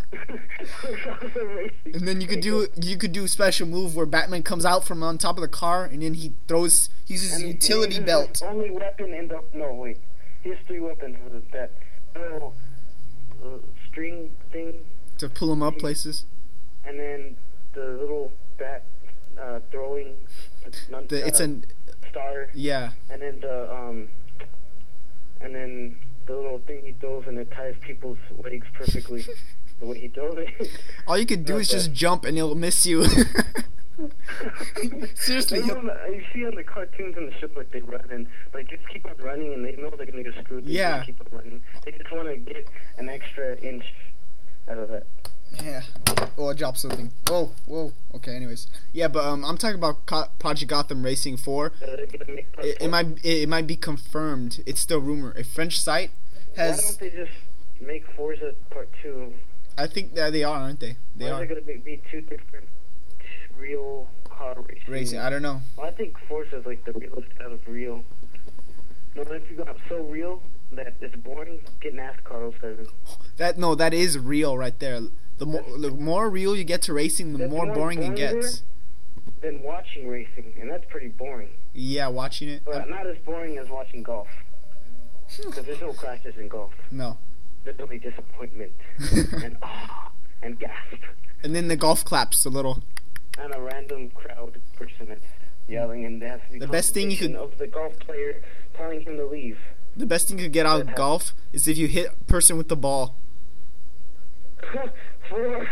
And then you could do a special move where Batman comes out from on top of the car and then he uses his utility belt. Only weapon he has 3 weapons. That little string thing to pull him up places. And then the little bat throwing. It's a star. Yeah. And then the little thing he throws and it ties people's legs perfectly. The way he throws it. All you could do is just jump and it'll miss you. Seriously. You see on the cartoons and the shit, like they run and like just keep on running and they know they're gonna get screwed. They just keep on running. They just want to get an extra inch out of that. Yeah. Oh, I dropped something. Whoa. Okay, anyways. Yeah, but I'm talking about Project Gotham Racing 4. It might be confirmed. It's still rumor. A French site has... Why don't they just make Forza Part 2? I think that they are, aren't they? They are. Are going to be 2 different real car racing. Racing, I don't know. Well, I think Forza is like the realest out of real. No, if you got so real that it's boring, get NASCAR 07. That is real right there. The more real you get to racing, the That's more boring it gets. Than watching racing, and that's pretty boring. Yeah, watching it. But not as boring as watching golf. Because there's no crashes in golf. No. There's only disappointment and gasp. And then the golf claps a little. And a random crowd person that's yelling, and there has to be the best thing you could of the golf player telling him to leave. The best thing you could get out of golf is if you hit a person with the ball. 4.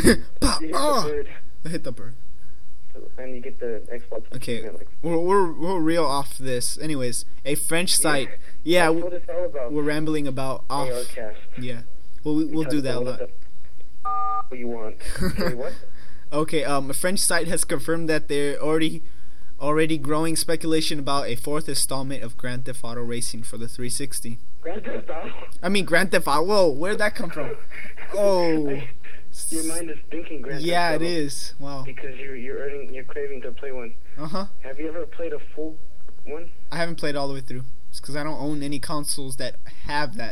Hit the bird. And you get the Xbox. Okay, we're real off this. Anyways, a French site. Yeah, that's what it's all about. We're rambling about off. ARcast. Yeah, we'll do that a lot. What you want? Okay, what? Okay, a French site has confirmed that they're already growing speculation about a 4th installment of Grand Theft Auto Racing for the 360. Grand Theft Auto? I mean Grand Theft Auto. Whoa, where'd that come from? Oh. Your mind is thinking Grand Theft Auto. Yeah, it is. Wow. Because you're craving to play one. Have you ever played a full one? I haven't played all the way through. It's because I don't own any consoles that have that.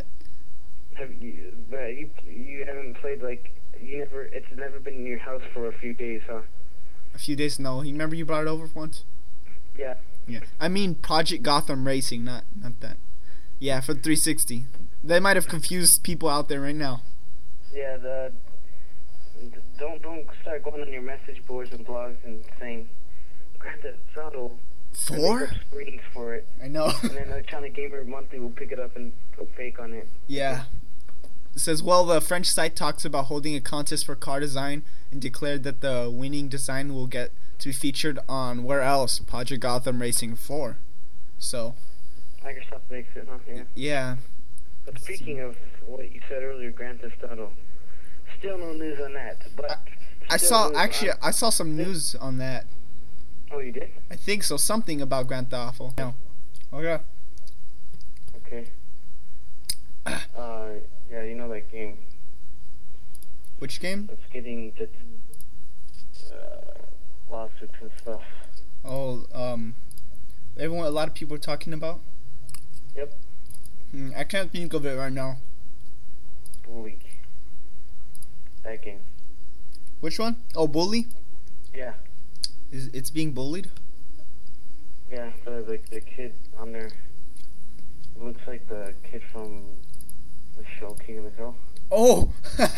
You haven't played it's never been in your house for a few days, huh? A few days? No. You remember you brought it over once? Yeah. Yeah. I mean Project Gotham Racing, not that. Yeah, for 360. They might have confused people out there right now. Yeah, don't start going on your message boards and blogs and saying Grand Theft Auto 4 screens for it. I know. And then Electronic Gamer Monthly will pick it up and go fake on it. Yeah. It says, the French site talks about holding a contest for car design and declared that the winning design will get to be featured on where else? Project Gotham Racing 4. So. Microsoft makes it, huh? Yeah. Yeah. But speaking of what you said earlier, Grand Theft Auto, still no news on that. But I saw some news on that. Oh, you did? I think so. Something about Grand Theft Auto. No. Okay. Okay. Yeah, you know that game. Which game? It's getting lawsuits and stuff. Oh, a lot of people are talking about. Yep. I can't think of it right now. Bully. That game. Which one? Oh, Bully? Yeah. It's being bullied? Yeah, the kid on there looks like the kid from the show King of the Hill. Oh!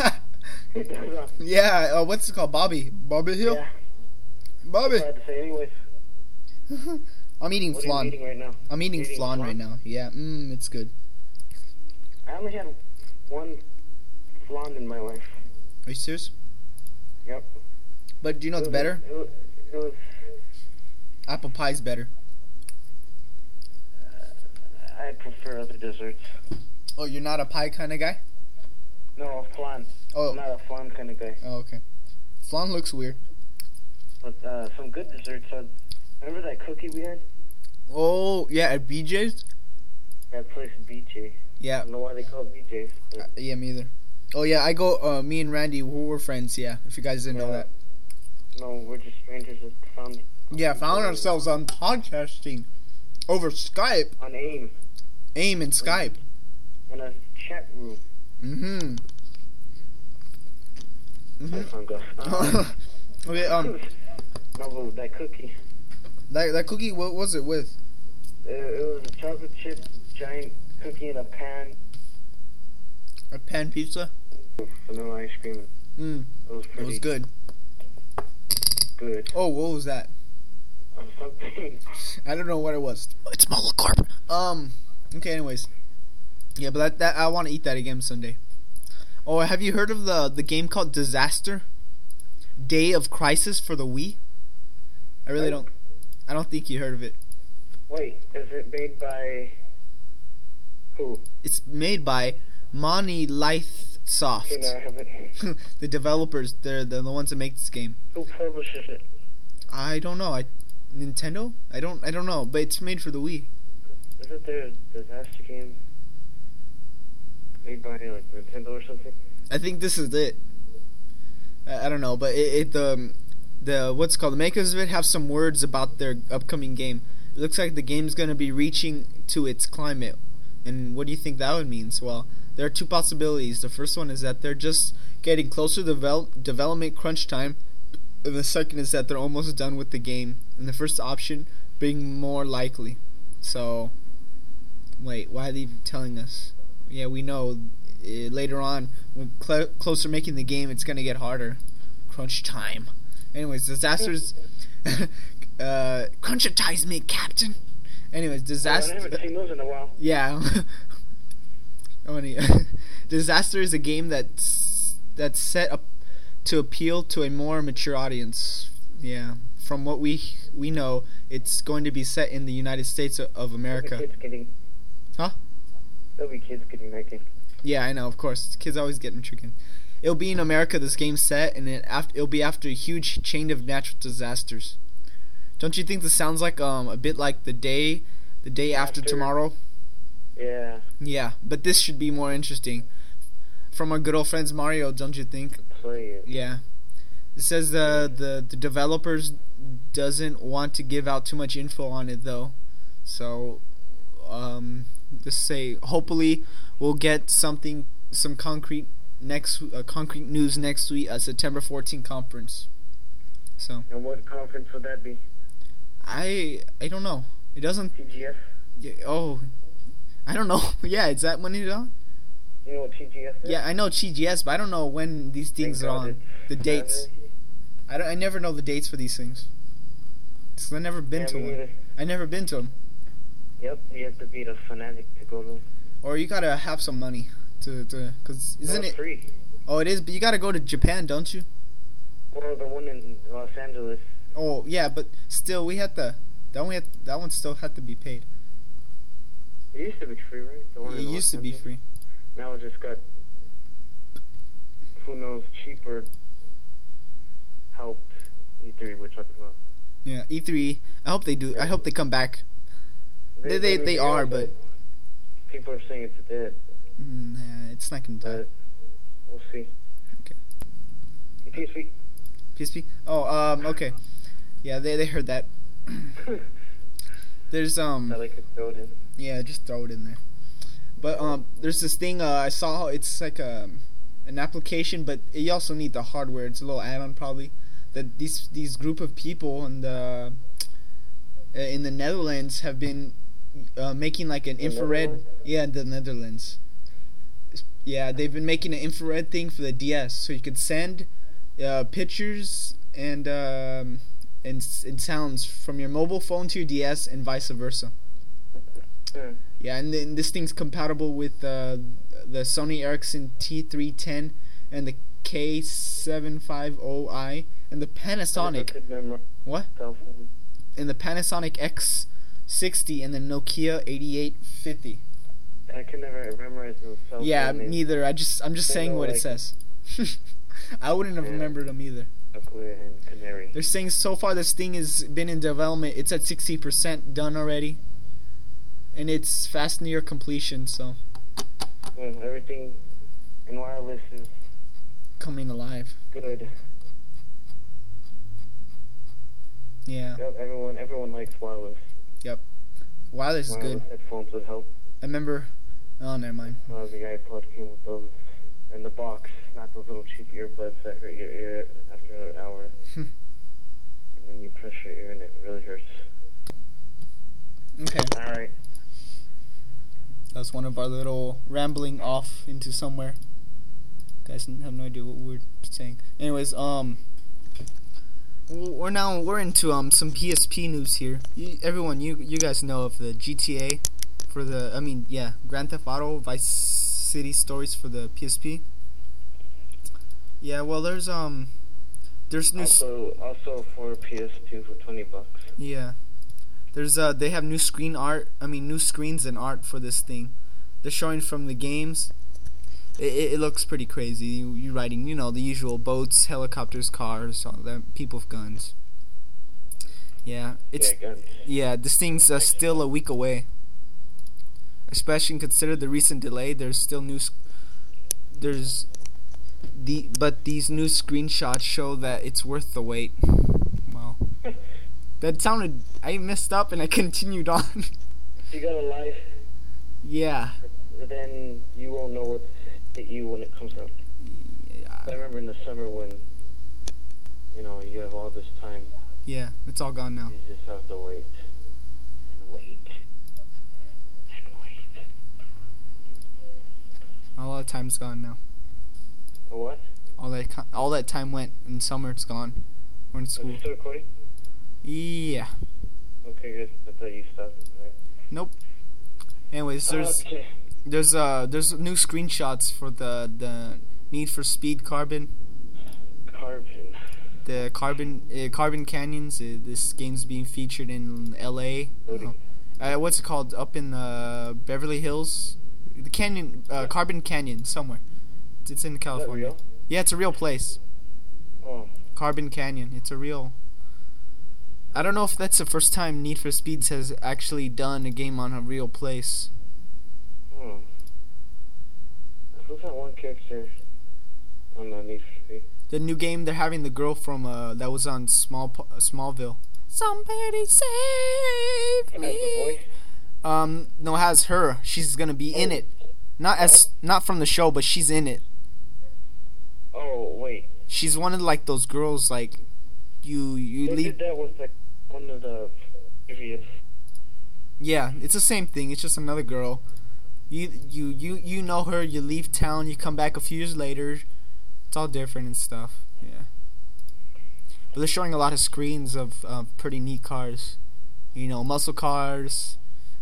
Yeah, what's it called? Bobby Hill? Yeah. Bobby! That's what I had to say anyways. I'm eating flan. What are you eating right now? I'm eating flan right now. Yeah, it's good. I only had one flan in my life. Are you serious? Yep. But do you know what's better? It was apple pie's better. I prefer other desserts. Oh, you're not a pie kind of guy? No, flan. Oh. I'm not a flan kind of guy. Oh, okay. Flan looks weird. But some good desserts. Remember that cookie we had? Oh, yeah, at BJ's? That place, BJ. Yeah. I don't know why they call it BJ's. Yeah, me either. Oh, yeah, I go, me and Randy, we're friends, yeah, if you guys didn't know that. No, we're just strangers that found... Yeah, found ourselves on podcasting over Skype. On AIM. AIM and Skype. In a chat room. Mm-hmm. That sounds good. Okay, no, that cookie. That cookie, what was it with? It was a chocolate chip giant cookie in a pan. A pan pizza? Vanilla ice cream. It was pretty. It was good. Good. Oh, what was that? Something. I don't know what it was. It's Molotov. Okay, anyways. Yeah, but that I want to eat that again Sunday. Oh, have you heard of the game called Disaster? Day of Crisis for the Wii? I really don't. I don't think you heard of it. Wait, is it made by who? It's made by Monolith Soft. Okay, no, I haven't. The developers, they're the ones that make this game. Who publishes it? I don't know. Nintendo? I don't know, but it's made for the Wii. Isn't there a disaster game made by Nintendo or something? I think this is it. I don't know, but the what's it called, the makers of it have some words about their upcoming game. It looks like the game's going to be reaching to its climate. And what do you think that would mean? So, well, there are two possibilities. The first one is that they're just getting closer to development crunch time. And the second is that they're almost done with the game. And the first option being more likely. So, wait, why are they telling us? Yeah, we know later on, when closer making the game, it's going to get harder. Crunch time. Anyways, disasters... crunchitize me, Captain. Anyways, disaster... I haven't seen those in a while. Yeah. Disaster is a game that's set up to appeal to a more mature audience. Yeah. From what we know, it's going to be set in the United States of America. There'll be kids getting... Huh? There'll be kids getting that game. Yeah, I know, of course. Kids always get chicken. It'll be in America, this game's set, and it'll be after a huge chain of natural disasters. Don't you think this sounds like a bit like the day after tomorrow? Yeah. Yeah, but this should be more interesting. From our good old friends Mario, don't you think? Play it. Yeah. It says the developers doesn't want to give out too much info on it though. So just say hopefully we'll get some concrete news next week at September 14th conference. So. And what conference would that be? I don't know. It doesn't. TGS? Yeah, oh, I don't know. Yeah, is that when it's on? You know what TGS is? Yeah, I know TGS, but I don't know when these things are on. The dates. I never know the dates for these things. Cause I've never been to one. Either. I never been to them. Yep, you have to be a fanatic to go to them. Or you gotta have some money cause isn't it free? Oh, it is, but you gotta go to Japan, don't you? Or the one in Los Angeles. Oh yeah, but still, that one still had to be paid. It used to be free, right? The one It in used to be free. Now it just got, who knows, cheaper helped E3 we're talking about. Yeah, E3. I hope they do. I hope they come back. They are, but people are saying it's dead. Nah, it's not gonna die. But we'll see. Okay. PSP. PSP? Oh, okay. Yeah, they heard that. There's I like to throw it in. Yeah, just throw it in there. But there's this thing I saw. It's like an application, but you also need the hardware. It's a little add-on probably. That these group of people in the Netherlands have been making like an infrared. Yeah, in the Netherlands. Yeah, they've been making an infrared thing for the DS, so you could send pictures and sounds from your mobile phone to your DS and vice versa. Yeah, and then this thing's compatible with the Sony Ericsson T310 and the K750i and the Panasonic. What? And the Panasonic X60 and the Nokia 8850. I can never memorize those cell phone names. Neither. I'm just saying what it says. I wouldn't have remembered them either. And Canary. They're saying so far this thing has been in development. It's at 60% done already. And it's fast near completion, so. Everything in wireless is coming alive. Good. Yeah. Yep, everyone likes wireless. Yep. Wireless is good. Headphones would help. I remember. Oh, never mind. The iPod came with those in the box, not those little cheap earbuds that hurt your ear after an hour. And then you press your ear and it really hurts. Okay. Alright. That's one of our little rambling off into somewhere. Guys have no idea what we're saying. Anyways, we're into some PSP news here. Everyone, you guys know of the GTA for the Grand Theft Auto Vice City Stories for the PSP. Yeah, well there's new also for PS2 for $20. Yeah. There's they have new screens and art for this thing. They're showing from the games. It looks pretty crazy. You're riding, the usual boats, helicopters, cars, all that, people with guns. Yeah, guns. Yeah, this thing's still a week away. Especially consider the recent delay. There's still but these new screenshots show that it's worth the wait. That sounded. I messed up and I continued on. If you got a life, Yeah. then you won't know what's hit you when it comes out. I remember in the summer when, you have all this time. Yeah, it's all gone now. You just have to wait. And wait. And wait. All that time's gone now. What? All that time went in summer. It's gone. We're in Are school. you still recording? Yeah. Okay, good. I thought you stopped. Right. Nope. Anyways, Okay. there's new screenshots for the Need for Speed Carbon. Carbon. The Carbon Canyons. This game's being featured in L.A. Loading. What's it called? Up in Beverly Hills. The canyon, Carbon Canyon, somewhere. It's in Is that California. real? Yeah, it's a real place. Oh. Carbon Canyon. It's a real. I don't know if that's the first time Need for Speeds has actually done a game on a real place. Hmm. Who's that one character on the Need for Speed? The new game, they're having the girl from that was on Smallville. Somebody save Has the me. voice? No, it has her. She's gonna be in it. Not from the show, but she's in it. Oh, wait. She's one of like those girls like you They leave. did that with like one of the previous. Yeah, it's the same thing. It's just another girl. You know her. You leave town. You come back a few years later. It's all different and stuff. Yeah. But they're showing a lot of screens of pretty neat cars. Muscle cars.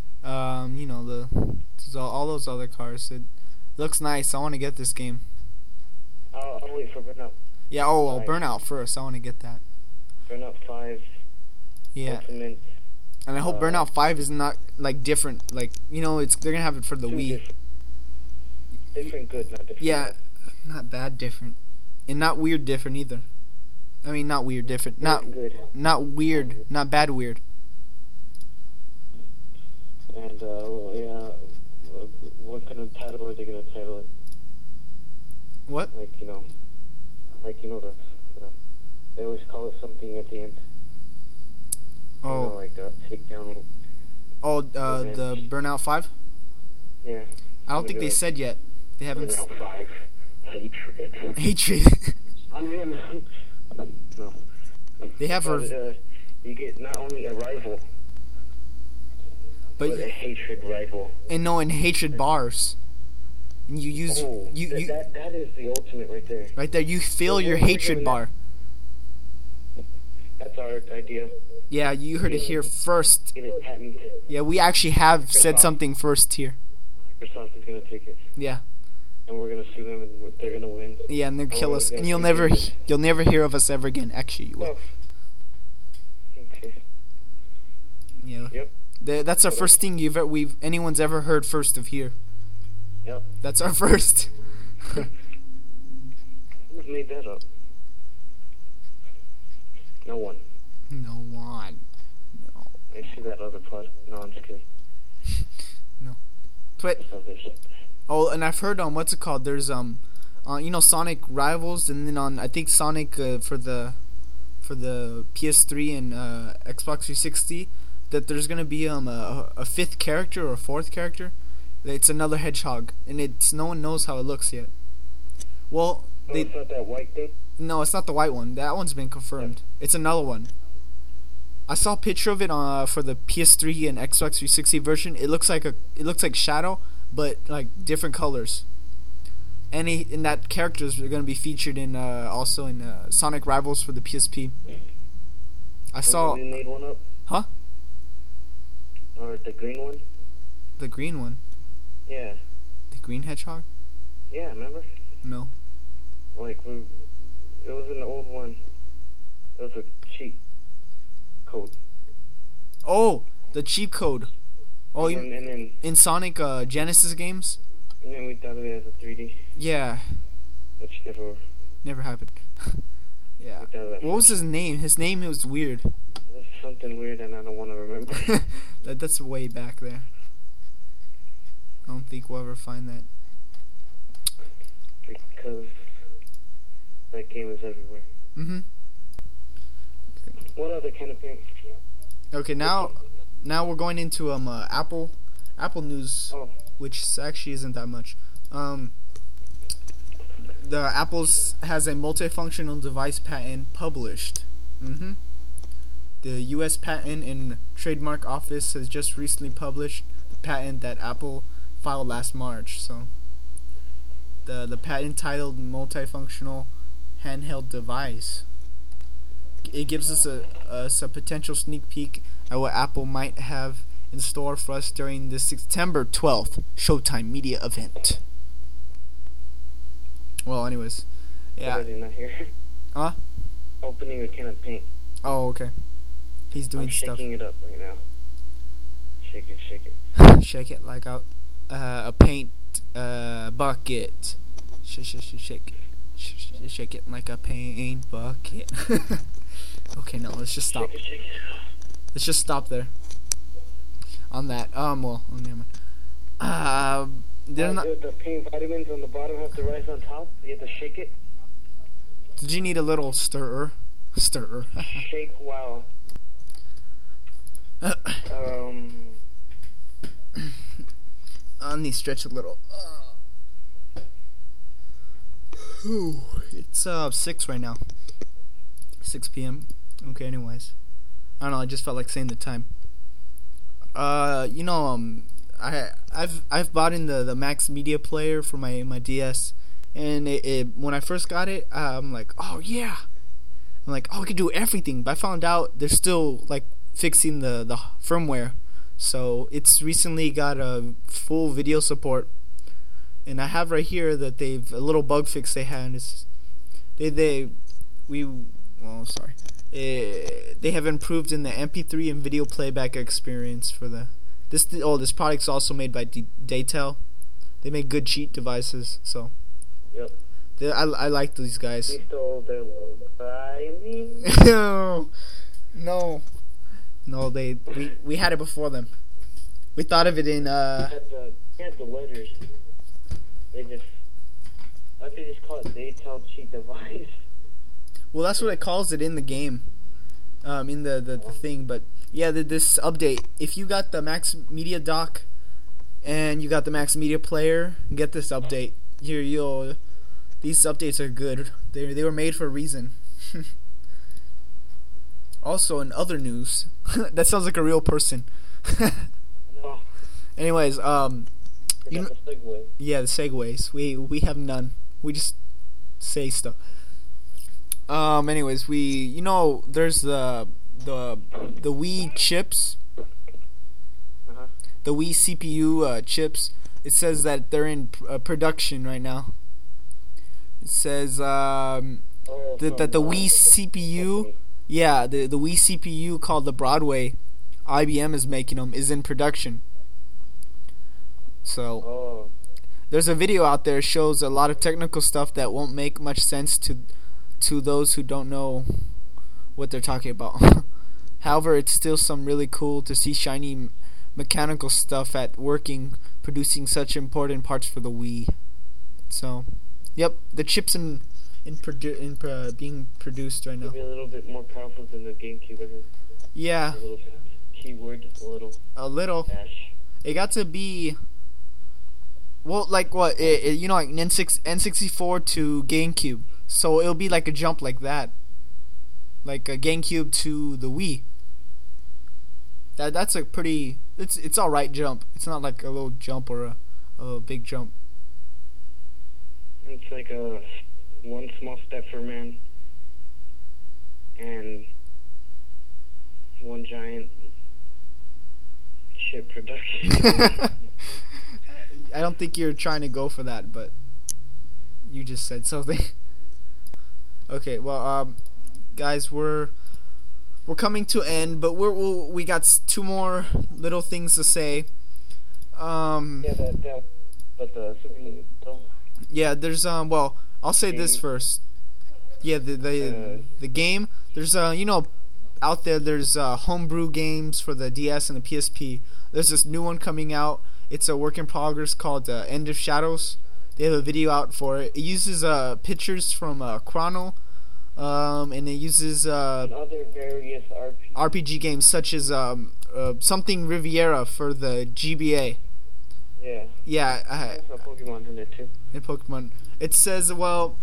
All those other cars. It looks nice. I want to get this game. I'll wait for Burnout. Yeah. Nice. Burnout first. I want to get that. Burnout 5. Yeah. Ultimate. And I hope Burnout 5 is not like different. Like they're gonna have it for the Too Wii. Different good, not different. Yeah, not bad different, and not weird different either. I mean, not weird different. Good. Not weird. Not bad weird. And what kind of title are they gonna title it? What? Like they always call it something at the end. Oh. Like the takedown. The Burnout 5. Yeah. I don't think they said yet. They haven't. Burnout 5. Hatred. Hatred. I mean, no. They have her. You get not only a rival, but a hatred rival. in hatred bars. And you use that is the ultimate right there. right there. You fill your hatred bar. That's our idea. Yeah, you heard it here first. Get it patent. Yeah, we actually have said something first here. Microsoft is gonna take it. Yeah. And we're gonna sue them, and they're gonna win. Yeah, and they'll kill us, and you'll gonna never hear of us ever again. Actually, you will. Oh. Okay. Yeah. Yep. That's our first thing anyone's ever heard first of here. Yep. That's our first. Who made that up? No one. No one. No. I see that other part. No, I'm just kidding. But and I've heard what's it called? There's Sonic Rivals, and then I think Sonic for the PS3 and Xbox 360, that there's gonna be a fifth character or a fourth character. It's another hedgehog, and no one knows how it looks yet. Well, it's not that white thing? No, it's not the white one. That one's been confirmed. It's another one. I saw a picture of it for the PS3 and Xbox 360 version. It looks like Shadow, but like different colors. And that characters are going to be featured in also in Sonic Rivals for the PSP. I saw. You made one up? Huh? Or the green one? The green one. Yeah. The green hedgehog? Yeah, remember? No. Like it was an old one. It was a cheat code. Oh, the cheat code. Oh, and then in Sonic Genesis games? And then we thought of it as a 3D. Yeah. Which never happened. Yeah. What was his name? His name was weird. That's something weird and I don't want to remember. That's way back there. I don't think we'll ever find that. Because that game is everywhere. Mm-hmm. Okay. What other kind of paint? Okay, now we're going into Apple news, Oh. which actually isn't that much. The Apple's has a multifunctional device patent published. The U.S. Patent and Trademark Office has just recently published the patent that Apple filed last March. So the patent titled multifunctional handheld device. It gives us a potential sneak peek at what Apple might have in store for us during the September 12th Showtime Media event. Well, anyways, yeah. Already not here. Huh? Opening a can of paint. Oh, okay. He's doing I'm stuff. shaking it up right now. Shake it, shake it. Shake it like a paint bucket. Shake it like a paint bucket. Okay, no, let's just stop. Shake it, shake it. Let's just stop there. On that. Well, never mind. They're not. The paint vitamins on the bottom have to rise on top. You have to shake it. Did you need a little stirrer? Shake while. I need to stretch a little. It's 6 right now. 6 p.m. Okay, anyways. I don't know, I just felt like saying the time. I've bought in the Max Media Player for my DS, and when I first got it, I'm like, oh yeah. I'm like, oh, I can do everything. But I found out they're still like fixing the firmware. So it's recently got a full video support. And I have right here that a little bug fix they had is they have improved in the MP3 and video playback experience for this product's also made by Daytel. They make good cheat devices, so Yep. I like these guys. We stole their world by me. No, we had it before them. We thought of it in They had the letters. I think they just call it Daytel cheat device. Well, that's what it calls it in the game, in the thing. But yeah, this update. If you got the Max Media dock and you got the Max Media Player, get this update. These updates are good. They were made for a reason. Also, in other news, that sounds like a real person. No. Anyways, The segue. yeah, the segues. We have none. We just say stuff. Anyways, there's the Wii chips, the Wii CPU chips. It says that they're in production right now. It says that the Wii CPU, yeah, the Wii CPU called the Broadway, IBM is making them, is in production. So there's a video out there shows a lot of technical stuff that won't make much sense to those who don't know what they're talking about. However, it's still some really cool to see shiny mechanical stuff at working, producing such important parts for the Wii. So, yep, the chips being produced right now. Maybe a little bit more powerful than the GameCube. Yeah. A little bit. Keyword, A little. dash. It got to be. Well, like what? Like N64 to GameCube. So it'll be like a jump like that. Like a GameCube to the Wii. That's a pretty. It's alright jump. It's not like a little jump or a big jump. It's like a one small step for man and one giant ship production. I don't think you're trying to go for that, but you just said something. Okay, well, guys, we're coming to end, but we got 2 more little things to say. But the Super Nintendo. Yeah, there's well, I'll say this first. Yeah, the game. There's out there's homebrew games for the DS and the PSP. There's this new one coming out. It's a work in progress called End of Shadows. They have a video out for it. It uses pictures from Chrono and it uses And other various RPG games such as something Riviera for the GBA. Yeah. Yeah, There's a Pokemon in it too. in Pokemon. It says, well,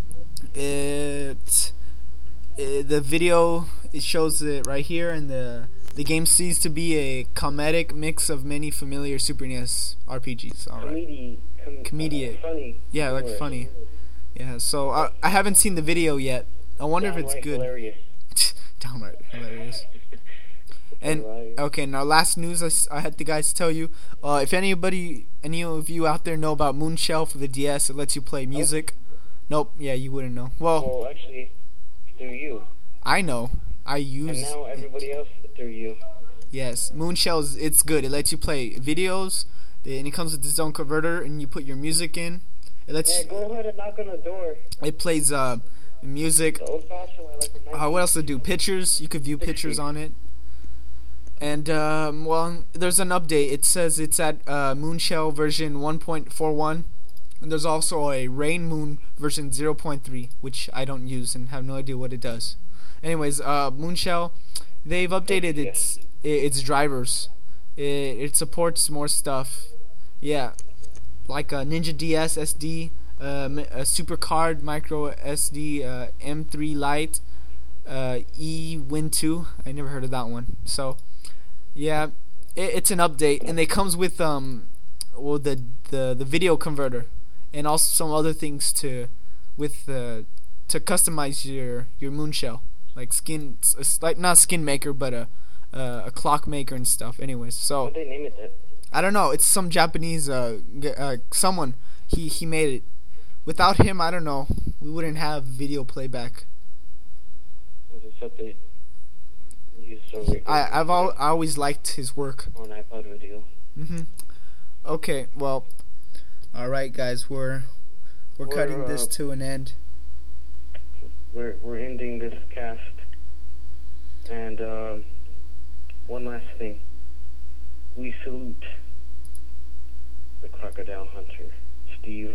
the video, it shows it right here, and the game seems to be a comedic mix of many familiar Super NES RPGs. All right. Comedic. Funny. Yeah, like humorous. funny. Yeah, so I haven't seen the video yet. I wonder if it's Downright good. Hilarious. Downright hilarious. And Right. okay, now last news I had the guys tell you. If any of you out there know about Moonshell for the DS, it lets you play music. Nope. Yeah, you wouldn't know. Well, Well, actually, through you. I know. I And use. now everybody else through you. Yes, Moonshell it's good. It lets you play videos, and it comes with its own converter, and you put your music in. It lets. Yeah, go ahead and knock on the door. It plays music. The old-fashioned way, like the What else to do? Pictures. You could view pictures on it. And well, there's an update. It says it's at Moonshell version 1.41, and there's also a Rain Moon version 0.3, which I don't use and have no idea what it does. Anyways, Moonshell, they've updated its drivers. It supports more stuff. Yeah, like a Ninja DS SD, a Super Card Micro SD, M3 Lite, eWin2. I never heard of that one. So, yeah, it's an update, and it comes with the video converter, and also some other things to customize your Moonshell, like like not skin maker, but a clock maker and stuff. Anyways, so What'd they name it that? I don't know. It's some Japanese someone. He made it. Without him, I don't know. We wouldn't have video playback. Was it something you used so regularly I always liked his work. on iPod video? Okay, well, all right, guys, we're cutting this to an end. We're ending this cast. And one last thing. We salute the Crocodile Hunter, Steve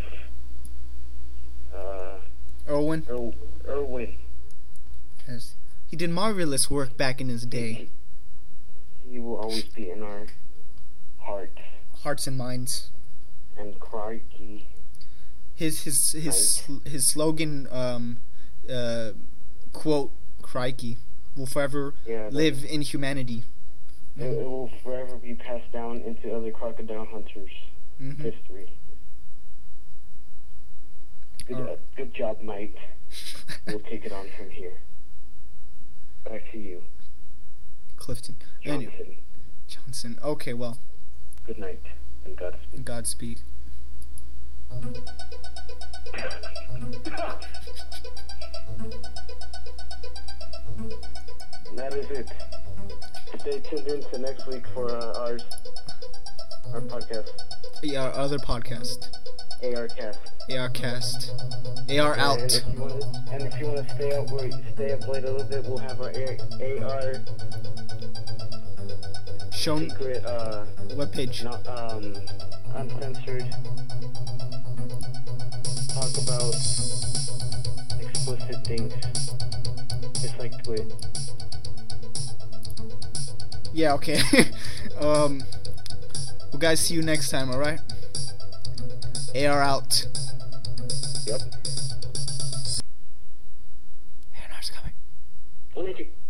Irwin, Irwin. yes, he did marvelous work back in his day. He will always be in our Hearts and minds. and crikey. His slogan, quote, "Crikey," will forever Yeah, live in humanity. it will forever be passed down into other Crocodile Hunters' history. Good job, Mike. We'll take it on from here. Back to you, Clifton. Johnson. Anyway, Johnson. Okay, well, Good night and Godspeed. Godspeed. That is it. Stay tuned in to next week for our podcast, Yeah, our other podcast, ARcast. ARcast, AR And out. if you want to stay up late a little bit, we'll have our AR Shown secret, webpage. not uncensored. Talk about explicit things, just like Twit. Yeah, okay. We'll guys see you next time. All right. AR out. Yep. AR's coming. Magic.